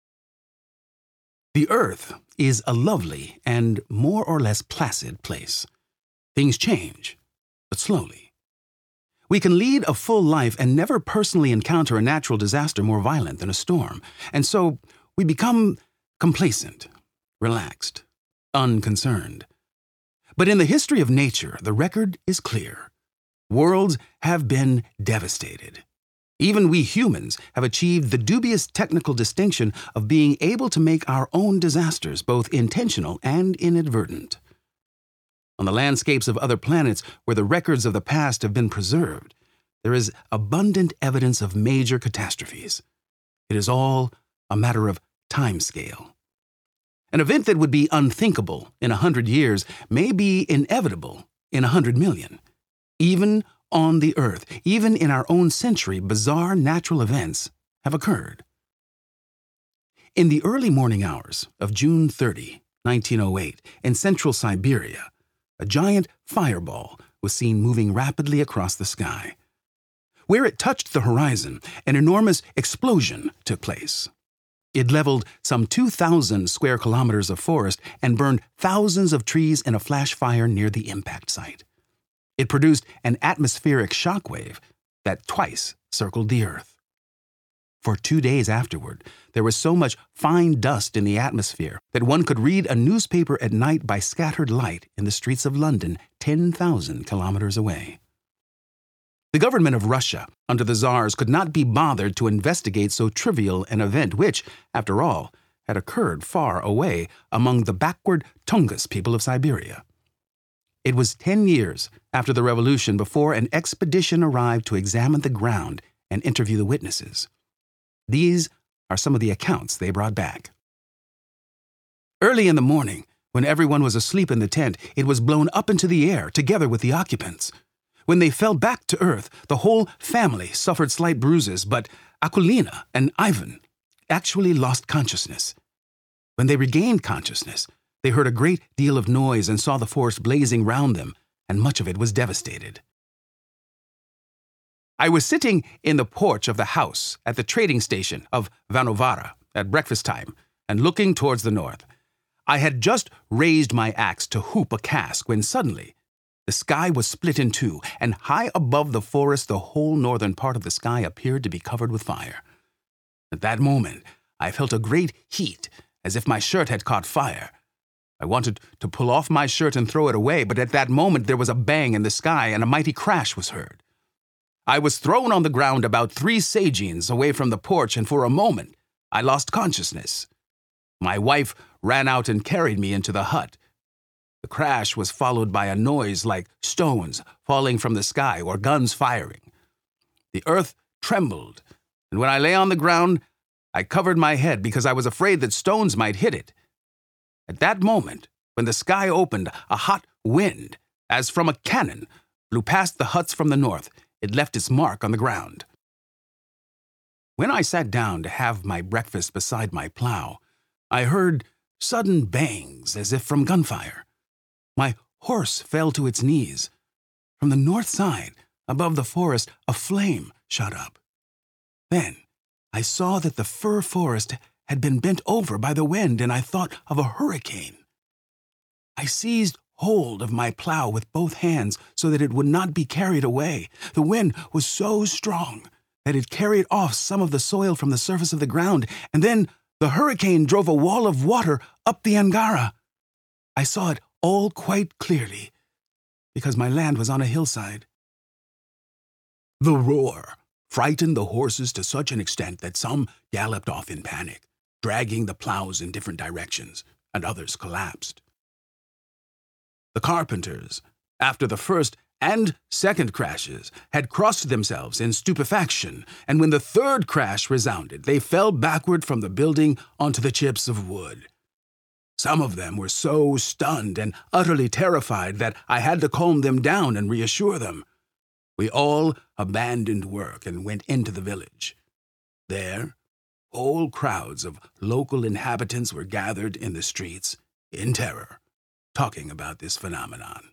The earth is a lovely and more or less placid place. Things change, but slowly. We can lead a full life and never personally encounter a natural disaster more violent than a storm, and so we become complacent, relaxed, unconcerned. But in the history of nature, the record is clear. Worlds have been devastated. Even we humans have achieved the dubious technical distinction of being able to make our own disasters both intentional and inadvertent. On the landscapes of other planets where the records of the past have been preserved, there is abundant evidence of major catastrophes. It is all a matter of time scale. An event that would be unthinkable in a hundred years may be inevitable in a hundred million. Even on the Earth, even in our own century, bizarre natural events have occurred. In the early morning hours of June thirtieth, nineteen oh eight, in central Siberia, a giant fireball was seen moving rapidly across the sky. Where it touched the horizon, an enormous explosion took place. It leveled some two thousand square kilometers of forest and burned thousands of trees in a flash fire near the impact site. It produced an atmospheric shockwave that twice circled the Earth. For two days afterward, there was so much fine dust in the atmosphere that one could read a newspaper at night by scattered light in the streets of London, ten thousand kilometers away. The government of Russia, under the Tsars, could not be bothered to investigate so trivial an event which, after all, had occurred far away among the backward Tungus people of Siberia. It was ten years after the revolution before an expedition arrived to examine the ground and interview the witnesses. These are some of the accounts they brought back. Early in the morning, when everyone was asleep in the tent, it was blown up into the air together with the occupants. When they fell back to earth, the whole family suffered slight bruises, but Akulina and Ivan actually lost consciousness. When they regained consciousness, they heard a great deal of noise and saw the forest blazing round them, and much of it was devastated. I was sitting in the porch of the house at the trading station of Vanovara at breakfast time and looking towards the north. I had just raised my axe to hoop a cask when suddenly the sky was split in two, and high above the forest the whole northern part of the sky appeared to be covered with fire. At that moment, I felt a great heat, as if my shirt had caught fire. I wanted to pull off my shirt and throw it away, but at that moment there was a bang in the sky and a mighty crash was heard. I was thrown on the ground about three sageans away from the porch, and for a moment I lost consciousness. My wife ran out and carried me into the hut. The crash was followed by a noise like stones falling from the sky or guns firing. The earth trembled, and when I lay on the ground, I covered my head because I was afraid that stones might hit it. At that moment, when the sky opened, a hot wind, as from a cannon, blew past the huts from the north. It left its mark on the ground. When I sat down to have my breakfast beside my plow, I heard sudden bangs as if from gunfire. My horse fell to its knees. From the north side, above the forest, a flame shot up. Then I saw that the fir forest had been bent over by the wind, and I thought of a hurricane. I seized hold of my plow with both hands so that it would not be carried away. The wind was so strong that it carried off some of the soil from the surface of the ground, and then the hurricane drove a wall of water up the Angara. I saw it all quite clearly, because my land was on a hillside. The roar frightened the horses to such an extent that some galloped off in panic, dragging the plows in different directions, and others collapsed. The carpenters, after the first and second crashes, had crossed themselves in stupefaction, and when the third crash resounded, they fell backward from the building onto the chips of wood. Some of them were so stunned and utterly terrified that I had to calm them down and reassure them. We all abandoned work and went into the village. There, whole crowds of local inhabitants were gathered in the streets, in terror, talking about this phenomenon.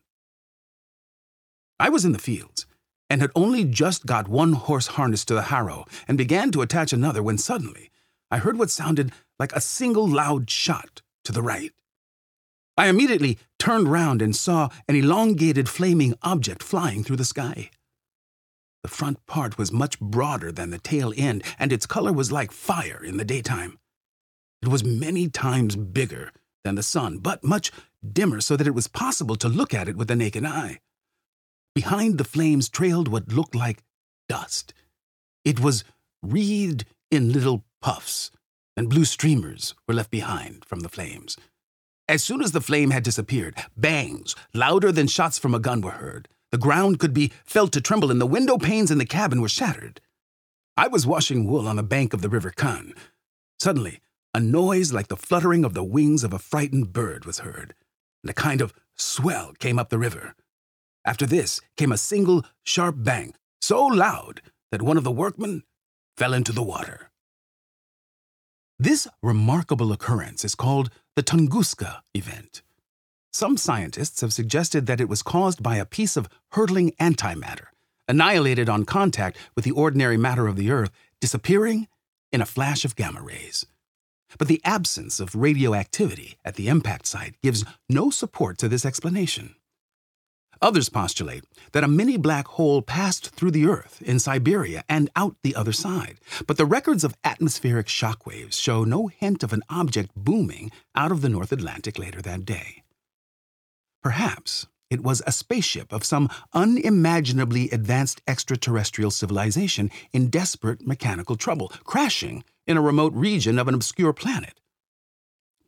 I was in the fields, and had only just got one horse harnessed to the harrow and began to attach another when suddenly I heard what sounded like a single loud shot to the right. I immediately turned round and saw an elongated flaming object flying through the sky. The front part was much broader than the tail end, and its color was like fire in the daytime. It was many times bigger than the sun, but much dimmer so that it was possible to look at it with the naked eye. Behind the flames trailed what looked like dust. It was wreathed in little puffs, and blue streamers were left behind from the flames. As soon as the flame had disappeared, bangs, louder than shots from a gun, were heard. The ground could be felt to tremble, and the window panes in the cabin were shattered. I was washing wool on the bank of the River Kan. Suddenly, a noise like the fluttering of the wings of a frightened bird was heard, and a kind of swell came up the river. After this came a single sharp bang, so loud that one of the workmen fell into the water. This remarkable occurrence is called the Tunguska event. Some scientists have suggested that it was caused by a piece of hurtling antimatter, annihilated on contact with the ordinary matter of the Earth, disappearing in a flash of gamma rays. But the absence of radioactivity at the impact site gives no support to this explanation. Others postulate that a mini black hole passed through the Earth in Siberia and out the other side, but the records of atmospheric shock waves show no hint of an object booming out of the North Atlantic later that day. Perhaps it was a spaceship of some unimaginably advanced extraterrestrial civilization in desperate mechanical trouble, crashing in a remote region of an obscure planet.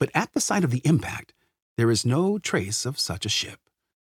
But at the site of the impact, there is no trace of such a ship.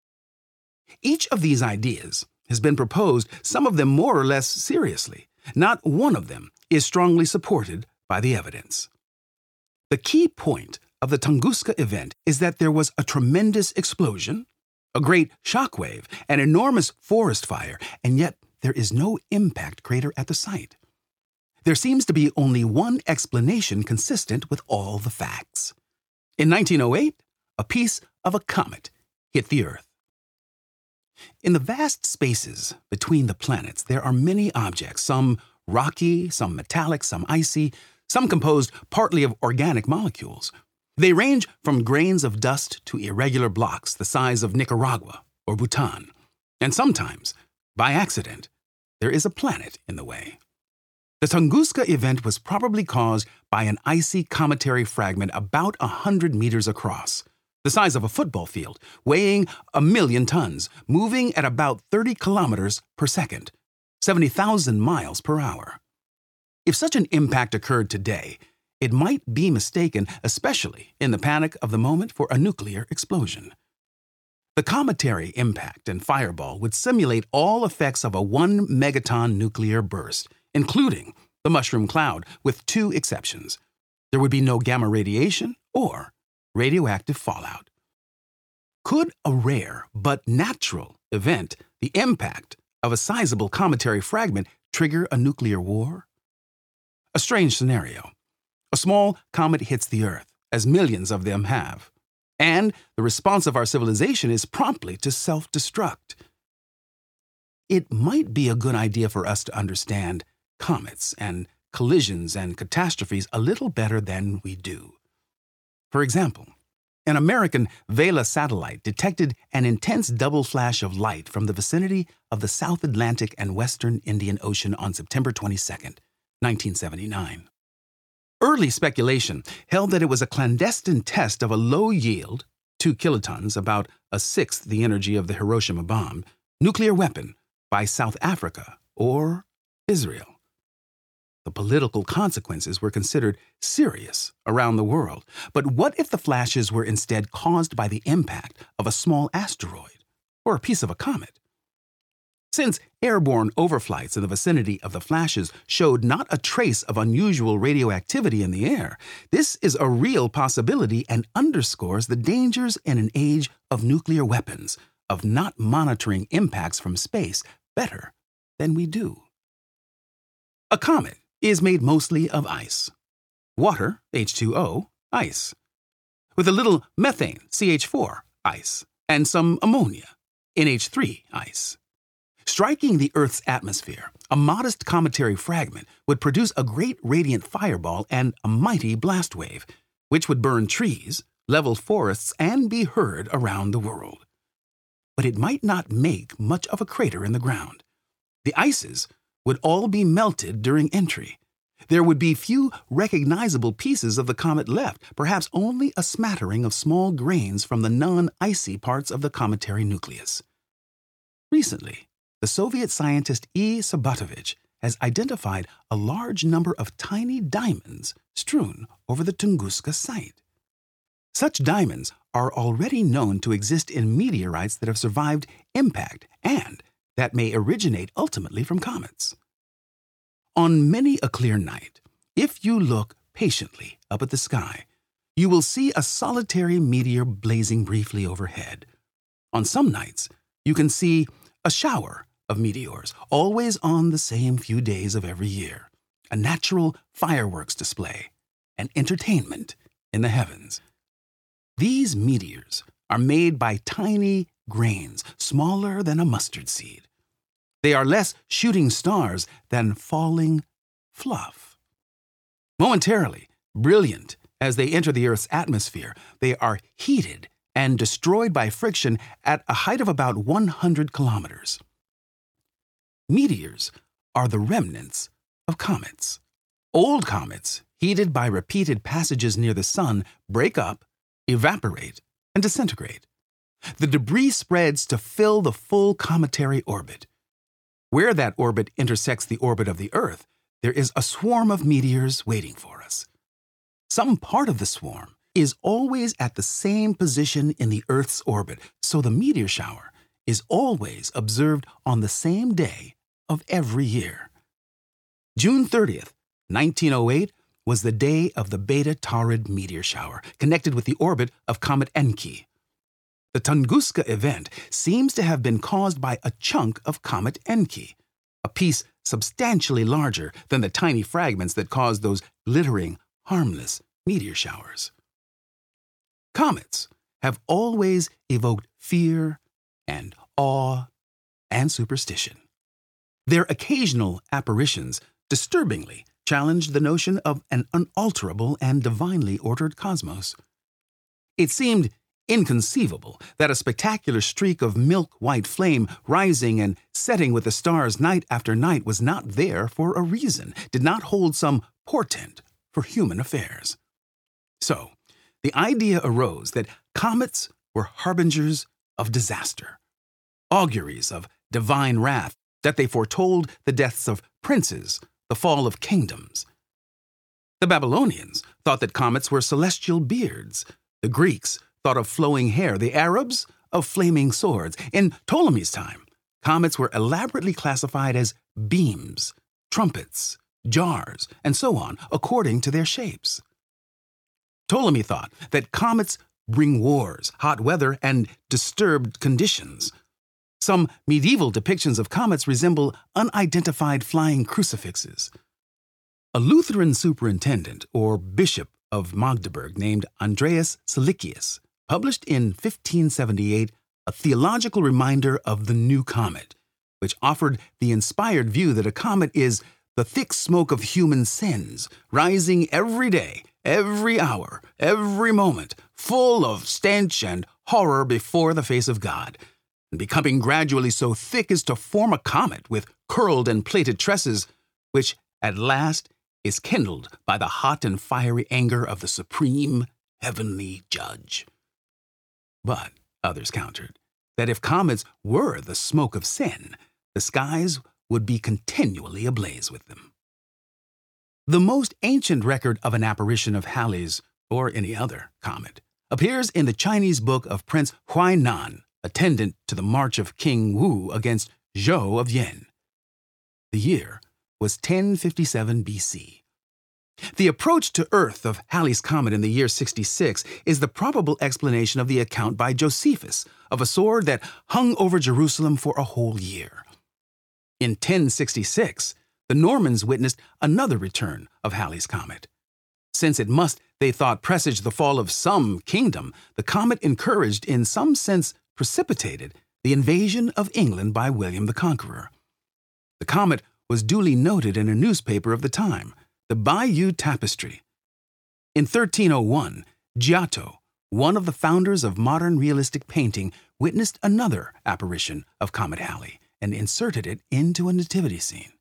Each of these ideas has been proposed, some of them more or less seriously. Not one of them is strongly supported by the evidence. The key point of the Tunguska event is that there was a tremendous explosion, a great shockwave, an enormous forest fire, and yet there is no impact crater at the site. There seems to be only one explanation consistent with all the facts. In nineteen oh eight, a piece of a comet hit the Earth. In the vast spaces between the planets, there are many objects, some rocky, some metallic, some icy, some composed partly of organic molecules. They range from grains of dust to irregular blocks the size of Nicaragua or Bhutan. And sometimes, by accident, there is a planet in the way. The Tunguska event was probably caused by an icy cometary fragment about a hundred meters across, the size of a football field, weighing a million tons, moving at about thirty kilometers per second, seventy thousand miles per hour. If such an impact occurred today, it might be mistaken, especially in the panic of the moment, for a nuclear explosion. The cometary impact and fireball would simulate all effects of a one megaton nuclear burst, including the mushroom cloud, with two exceptions. There would be no gamma radiation or radioactive fallout. Could a rare but natural event, the impact of a sizable cometary fragment, trigger a nuclear war? A strange scenario. A small comet hits the Earth, as millions of them have, and the response of our civilization is promptly to self-destruct. It might be a good idea for us to understand comets and collisions and catastrophes a little better than we do. For example, an American Vela satellite detected an intense double flash of light from the vicinity of the South Atlantic and Western Indian Ocean on September twenty-second, nineteen seventy-nine. Early speculation held that it was a clandestine test of a low-yield, two kilotons, about a sixth the energy of the Hiroshima bomb, nuclear weapon by South Africa or Israel. The political consequences were considered serious around the world. But what if the flashes were instead caused by the impact of a small asteroid or a piece of a comet? Since airborne overflights in the vicinity of the flashes showed not a trace of unusual radioactivity in the air, this is a real possibility and underscores the dangers in an age of nuclear weapons, of not monitoring impacts from space better than we do. A comet is made mostly of ice. Water, H two O, ice. With a little methane, C H four, ice. And some ammonia, N H three, ice. Striking the Earth's atmosphere, a modest cometary fragment would produce a great radiant fireball and a mighty blast wave, which would burn trees, level forests, and be heard around the world. But it might not make much of a crater in the ground. The ices would all be melted during entry. There would be few recognizable pieces of the comet left, perhaps only a smattering of small grains from the non-icy parts of the cometary nucleus. Recently, the Soviet scientist E. Sabatovich has identified a large number of tiny diamonds strewn over the Tunguska site. Such diamonds are already known to exist in meteorites that have survived impact and that may originate ultimately from comets. On many a clear night, if you look patiently up at the sky, you will see a solitary meteor blazing briefly overhead. On some nights, you can see a shower of meteors, always on the same few days of every year, a natural fireworks display, an entertainment in the heavens. These meteors are made by tiny grains, smaller than a mustard seed. They are less shooting stars than falling fluff. Momentarily, brilliant as they enter the Earth's atmosphere, they are heated and destroyed by friction at a height of about one hundred kilometers. Meteors are the remnants of comets. Old comets, heated by repeated passages near the sun, break up, evaporate, and disintegrate. The debris spreads to fill the full cometary orbit. Where that orbit intersects the orbit of the Earth, there is a swarm of meteors waiting for us. Some part of the swarm is always at the same position in the Earth's orbit, so the meteor shower is always observed on the same day of every year. June thirtieth, nineteen oh eight, was the day of the Beta Taurid meteor shower, connected with the orbit of Comet Encke. The Tunguska event seems to have been caused by a chunk of Comet Encke, a piece substantially larger than the tiny fragments that caused those glittering, harmless meteor showers. Comets have always evoked fear and awe and superstition. Their occasional apparitions disturbingly challenged the notion of an unalterable and divinely ordered cosmos. It seemed inconceivable that a spectacular streak of milk-white flame rising and setting with the stars night after night was not there for a reason, did not hold some portent for human affairs. So, the idea arose that comets were harbingers of disaster, auguries of divine wrath, that they foretold the deaths of princes, the fall of kingdoms. The Babylonians thought that comets were celestial beards. The Greeks thought of flowing hair, the Arabs of flaming swords. In Ptolemy's time, comets were elaborately classified as beams, trumpets, jars, and so on, according to their shapes. Ptolemy thought that comets bring wars, hot weather, and disturbed conditions. Some medieval depictions of comets resemble unidentified flying crucifixes. A Lutheran superintendent or bishop of Magdeburg named Andreas Silikius published in fifteen seventy-eight a theological reminder of the new comet, which offered the inspired view that a comet is the thick smoke of human sins, rising every day, every hour, every moment, full of stench and horror before the face of God, and becoming gradually so thick as to form a comet with curled and plaited tresses, which at last is kindled by the hot and fiery anger of the supreme heavenly judge. But others countered that if comets were the smoke of sin, the skies would be continually ablaze with them. The most ancient record of an apparition of Halley's, or any other comet, appears in the Chinese book of Prince Huainan, attendant to the march of King Wu against Zhou of Yen. The year was ten fifty-seven B C. The approach to Earth of Halley's comet in the year sixty-six is the probable explanation of the account by Josephus of a sword that hung over Jerusalem for a whole year. In ten sixty-six, the Normans witnessed another return of Halley's comet. Since it must, they thought, presage the fall of some kingdom, the comet encouraged, in some sense precipitated, the invasion of England by William the Conqueror. The comet was duly noted in a newspaper of the time, the Bayeux Tapestry. In thirteen oh one, Giotto, one of the founders of modern realistic painting, witnessed another apparition of Comet Halley and inserted it into a nativity scene.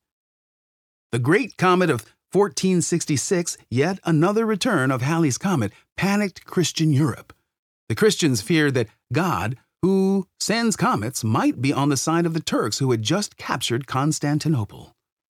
The Great Comet of fourteen sixty-six, yet another return of Halley's comet, panicked Christian Europe. The Christians feared that God, who sends comets, might be on the side of the Turks who had just captured Constantinople.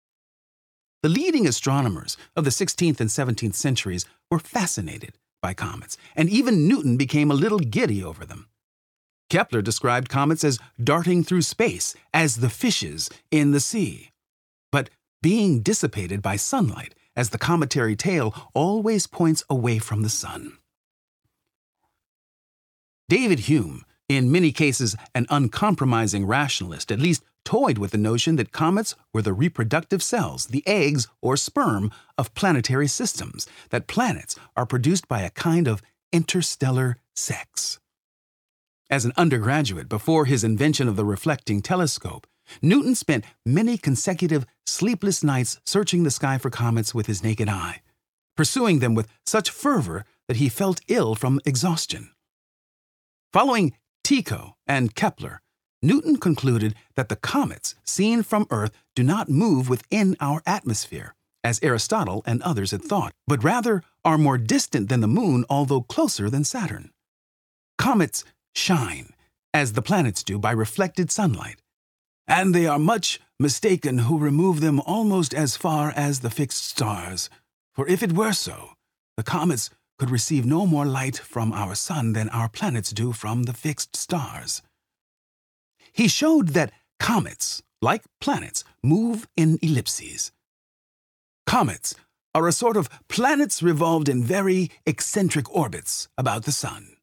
The leading astronomers of the sixteenth and seventeenth centuries were fascinated by comets, and even Newton became a little giddy over them. Kepler described comets as darting through space, as the fishes in the sea, but being dissipated by sunlight, as the cometary tail always points away from the sun. David Hume, in many cases an uncompromising rationalist, at least toyed with the notion that comets were the reproductive cells, the eggs or sperm of planetary systems, that planets are produced by a kind of interstellar sex. As an undergraduate, before his invention of the reflecting telescope, Newton spent many consecutive sleepless nights searching the sky for comets with his naked eye, pursuing them with such fervor that he felt ill from exhaustion. Following Tycho and Kepler, Newton concluded that the comets seen from Earth do not move within our atmosphere, as Aristotle and others had thought, but rather are more distant than the Moon, although closer than Saturn. Comets shine, as the planets do, by reflected sunlight, and they are much mistaken who remove them almost as far as the fixed stars, for if it were so, the comets could receive no more light from our sun than our planets do from the fixed stars. He showed that comets, like planets, move in ellipses. Comets are a sort of planets revolved in very eccentric orbits about the sun.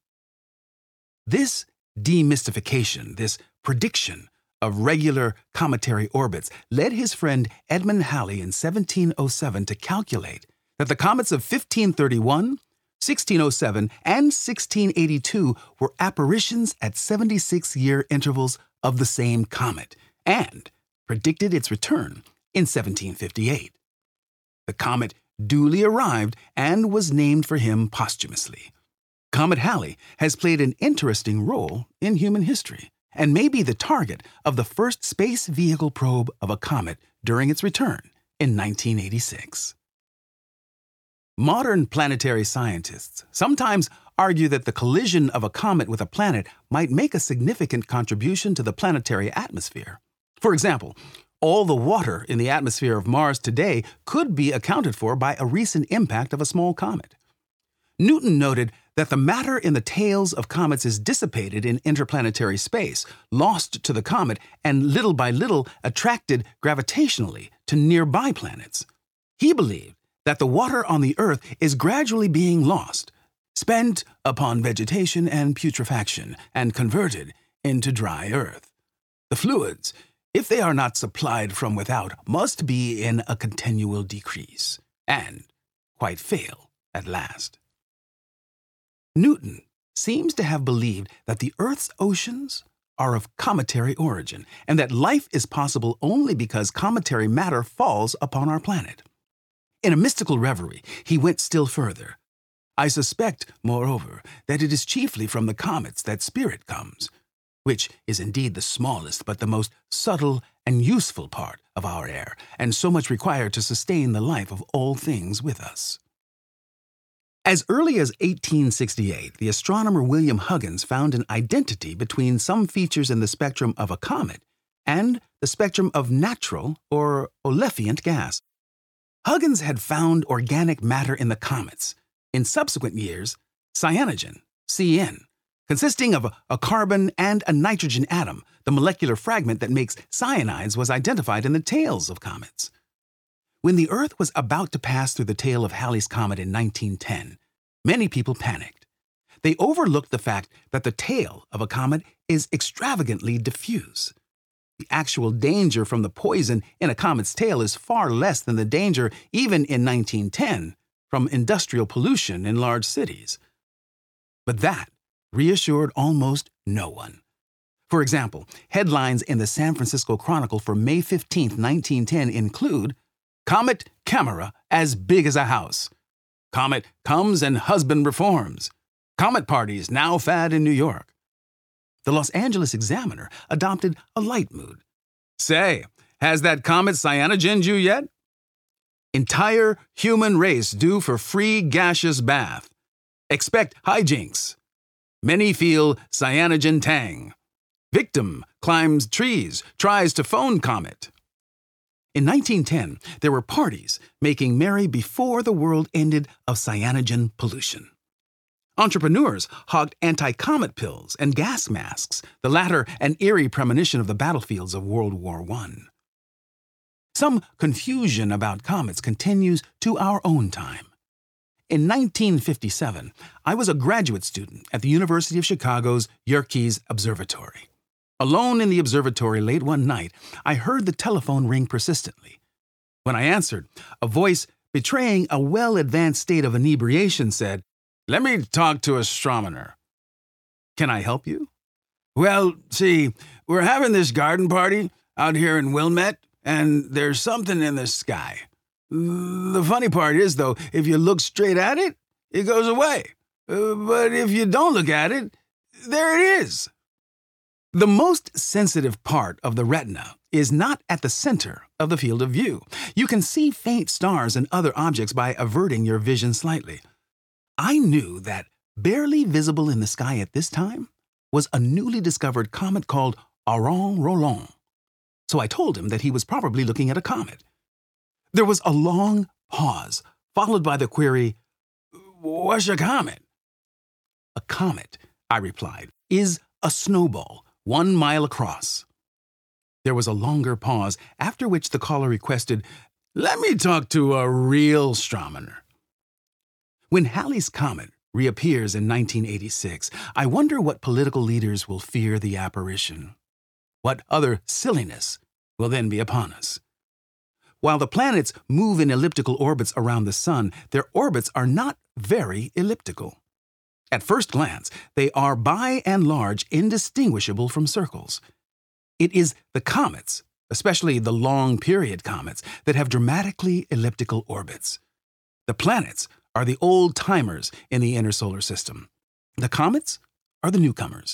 This demystification, this prediction of regular cometary orbits, led his friend Edmund Halley in seventeen oh seven to calculate that the comets of fifteen thirty-one, sixteen oh seven, and sixteen eighty-two were apparitions at seventy-six-year intervals of the same comet, and predicted its return in seventeen fifty-eight. The comet duly arrived and was named for him posthumously. Comet Halley has played an interesting role in human history and may be the target of the first space vehicle probe of a comet during its return in nineteen eighty-six. Modern planetary scientists sometimes argue that the collision of a comet with a planet might make a significant contribution to the planetary atmosphere. For example, all the water in the atmosphere of Mars today could be accounted for by a recent impact of a small comet. Newton noted that the matter in the tails of comets is dissipated in interplanetary space, lost to the comet, and little by little attracted gravitationally to nearby planets. He believed that the water on the Earth is gradually being lost, spent upon vegetation and putrefaction, and converted into dry earth. The fluids, if they are not supplied from without, must be in a continual decrease, and quite fail at last. Newton seems to have believed that the Earth's oceans are of cometary origin, and that life is possible only because cometary matter falls upon our planet. In a mystical reverie, he went still further. I suspect, moreover, that it is chiefly from the comets that spirit comes, which is indeed the smallest but the most subtle and useful part of our air, and so much required to sustain the life of all things with us. As early as eighteen sixty-eight, the astronomer William Huggins found an identity between some features in the spectrum of a comet and the spectrum of natural or olefiant gas. Huggins had found organic matter in the comets, in subsequent years, cyanogen, C N, consisting of a, a carbon and a nitrogen atom. The molecular fragment that makes cyanides was identified in the tails of comets. When the Earth was about to pass through the tail of Halley's Comet in nineteen ten, many people panicked. They overlooked the fact that the tail of a comet is extravagantly diffuse. The actual danger from the poison in a comet's tail is far less than the danger, even in nineteen ten, from industrial pollution in large cities. But that reassured almost no one. For example, headlines in the San Francisco Chronicle for May fifteenth, nineteen ten include, "Comet camera as big as a house. Comet comes and husband reforms. Comet parties now fad in New York." The Los Angeles Examiner adopted a light mood. "Say, has that comet cyanogened you yet? Entire human race due for free gaseous bath. Expect hijinks. Many feel cyanogen tang. Victim climbs trees, tries to phone comet." In nineteen ten, there were parties making merry before the world ended of cyanogen pollution. Entrepreneurs hogged anti-comet pills and gas masks, the latter an eerie premonition of the battlefields of World War One. Some confusion about comets continues to our own time. In nineteen fifty-seven, I was a graduate student at the University of Chicago's Yerkes Observatory. Alone in the observatory late one night, I heard the telephone ring persistently. When I answered, a voice betraying a well-advanced state of inebriation said, "Let me talk to astronomer." "Can I help you?" "Well, see, we're having this garden party out here in Wilmette, and there's something in the sky. The funny part is, though, if you look straight at it, it goes away. Uh, but if you don't look at it, there it is." The most sensitive part of the retina is not at the center of the field of view. You can see faint stars and other objects by averting your vision slightly. I knew that barely visible in the sky at this time was a newly discovered comet called Auron Roland. So I told him that he was probably looking at a comet. There was a long pause, followed by the query, what's a comet? A comet, I replied, is a snowball, one mile across. There was a longer pause, after which the caller requested, let me talk to a real astronomer. When Halley's Comet reappears in nineteen eighty-six, I wonder what political leaders will fear the apparition. What other silliness will then be upon us? While the planets move in elliptical orbits around the sun, their orbits are not very elliptical. At first glance, they are by and large indistinguishable from circles. It is the comets, especially the long-period comets, that have dramatically elliptical orbits. The planets are the old-timers in the inner solar system. The comets are the newcomers.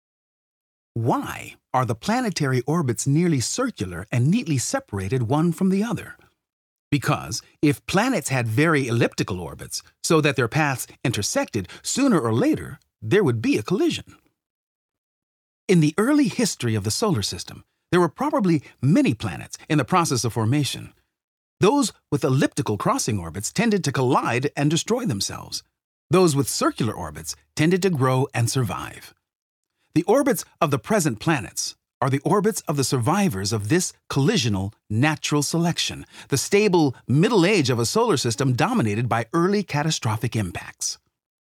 Why are the planetary orbits nearly circular and neatly separated one from the other? Because if planets had very elliptical orbits, so that their paths intersected, sooner or later there would be a collision. In the early history of the solar system, there were probably many planets in the process of formation. Those with elliptical crossing orbits tended to collide and destroy themselves. Those with circular orbits tended to grow and survive. The orbits of the present planets are the orbits of the survivors of this collisional natural selection, the stable middle age of a solar system dominated by early catastrophic impacts.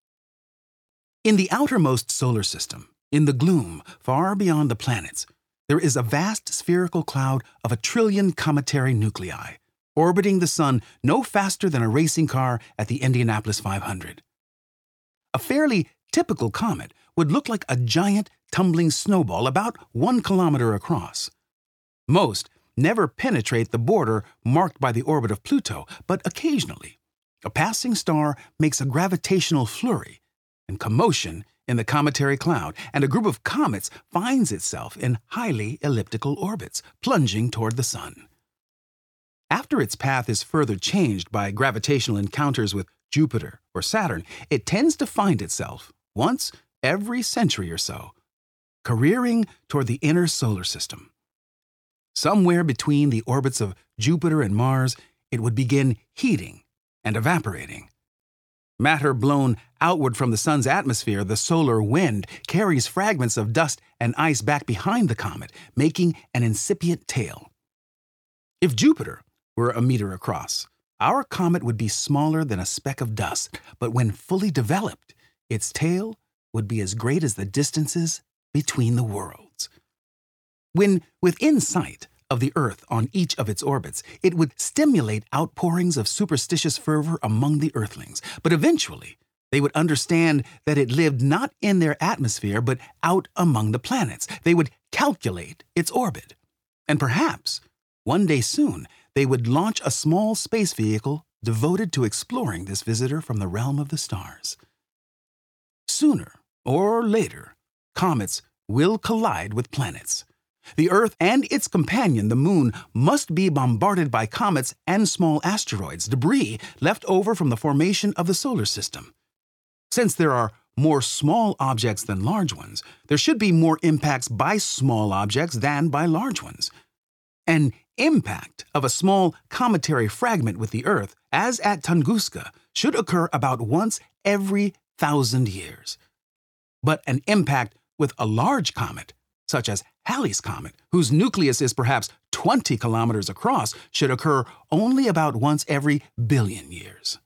In the outermost solar system, in the gloom far beyond the planets, there is a vast spherical cloud of a trillion cometary nuclei, orbiting the sun no faster than a racing car at the Indianapolis five hundred. A fairly typical comet would look like a giant tumbling snowball about one kilometer across. Most never penetrate the border marked by the orbit of Pluto, but occasionally a passing star makes a gravitational flurry and commotion in the cometary cloud, and a group of comets finds itself in highly elliptical orbits, plunging toward the sun. After its path is further changed by gravitational encounters with Jupiter or Saturn, it tends to find itself, once every century or so, careering toward the inner solar system. Somewhere between the orbits of Jupiter and Mars, it would begin heating and evaporating. Matter blown outward from the sun's atmosphere, the solar wind, carries fragments of dust and ice back behind the comet, making an incipient tail. If Jupiter were a meter across, our comet would be smaller than a speck of dust, but when fully developed, its tail would be as great as the distances between the worlds. When within sight of the Earth on each of its orbits, it would stimulate outpourings of superstitious fervor among the Earthlings, but eventually they would understand that it lived not in their atmosphere, but out among the planets. They would calculate its orbit, and perhaps, one day soon, they would launch a small space vehicle devoted to exploring this visitor from the realm of the stars. Sooner or later, comets will collide with planets. The Earth and its companion, the Moon, must be bombarded by comets and small asteroids, debris left over from the formation of the solar system. Since there are more small objects than large ones, there should be more impacts by small objects than by large ones. An impact of a small cometary fragment with the Earth, as at Tunguska, should occur about once every thousand years. But an impact with a large comet, such as Halley's Comet, whose nucleus is perhaps twenty kilometers across, should occur only about once every billion years.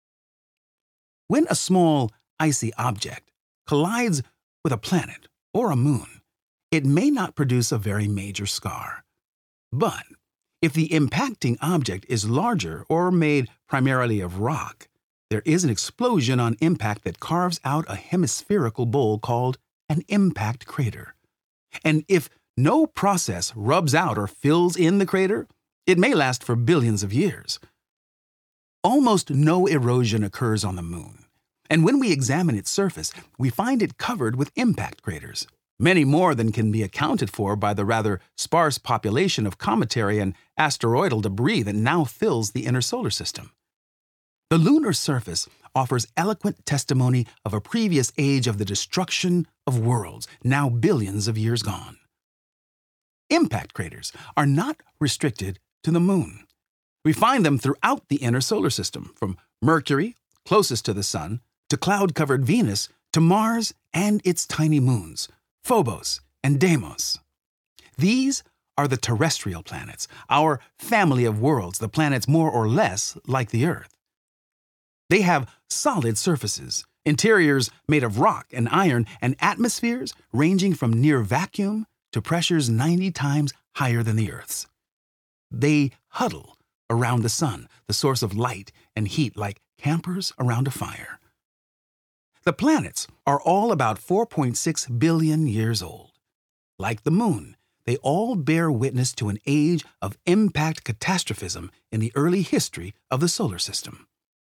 When a small, icy object collides with a planet or a moon, it may not produce a very major scar. But if the impacting object is larger or made primarily of rock, there is an explosion on impact that carves out a hemispherical bowl called an impact crater. And if no process rubs out or fills in the crater, it may last for billions of years. Almost no erosion occurs on the Moon, and when we examine its surface, we find it covered with impact craters, many more than can be accounted for by the rather sparse population of cometary and asteroidal debris that now fills the inner solar system. The lunar surface offers eloquent testimony of a previous age of the destruction of worlds, now billions of years gone. Impact craters are not restricted to the Moon. We find them throughout the inner solar system, from Mercury, closest to the Sun, to cloud-covered Venus, to Mars and its tiny moons, Phobos and Deimos. These are the terrestrial planets, our family of worlds, the planets more or less like the Earth. They have solid surfaces, interiors made of rock and iron, and atmospheres ranging from near vacuum to pressures ninety times higher than the Earth's. They huddle around the Sun, the source of light and heat, like campers around a fire. The planets are all about four point six billion years old. Like the Moon, they all bear witness to an age of impact catastrophism in the early history of the solar system.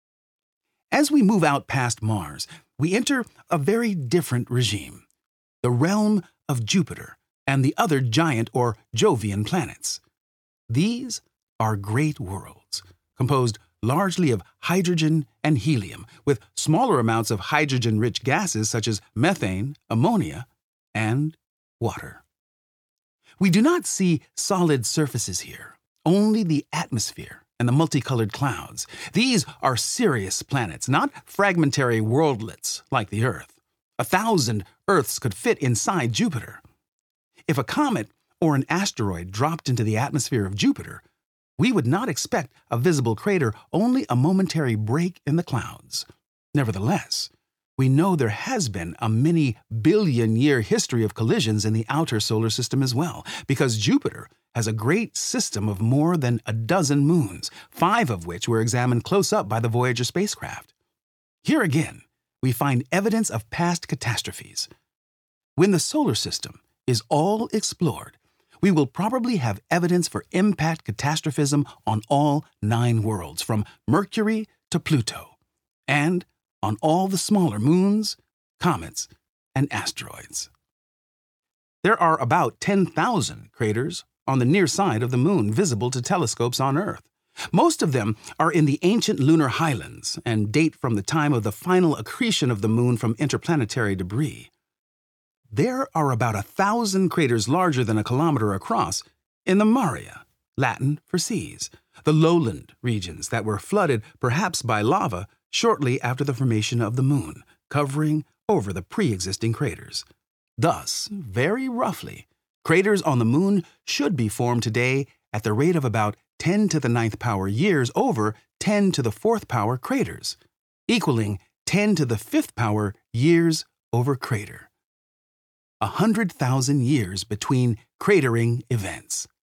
As we move out past Mars, we enter a very different regime, the realm of Jupiter and the other giant or Jovian planets. These are great worlds, composed largely of hydrogen and helium, with smaller amounts of hydrogen-rich gases such as methane, ammonia, and water. We do not see solid surfaces here, only the atmosphere and the multicolored clouds. These are serious planets, not fragmentary worldlets like the Earth. A thousand Earths could fit inside Jupiter. If a comet or an asteroid dropped into the atmosphere of Jupiter, we would not expect a visible crater, only a momentary break in the clouds. Nevertheless, we know there has been a many billion-year history of collisions in the outer solar system as well, because Jupiter has a great system of more than a dozen moons, five of which were examined close up by the Voyager spacecraft. Here again, we find evidence of past catastrophes. When the solar system is all explored, we will probably have evidence for impact catastrophism on all nine worlds, from Mercury to Pluto, and on all the smaller moons, comets, and asteroids. There are about ten thousand craters on the near side of the Moon visible to telescopes on Earth. Most of them are in the ancient lunar highlands and date from the time of the final accretion of the Moon from interplanetary debris. There are about a thousand craters larger than a kilometer across in the Maria, Latin for seas, the lowland regions that were flooded perhaps by lava shortly after the formation of the Moon, covering over the pre-existing craters. Thus, very roughly, craters on the Moon should be formed today at the rate of about ten to the ninth power years over ten to the fourth power craters, equaling ten to the fifth power years over crater. A hundred thousand years between cratering events.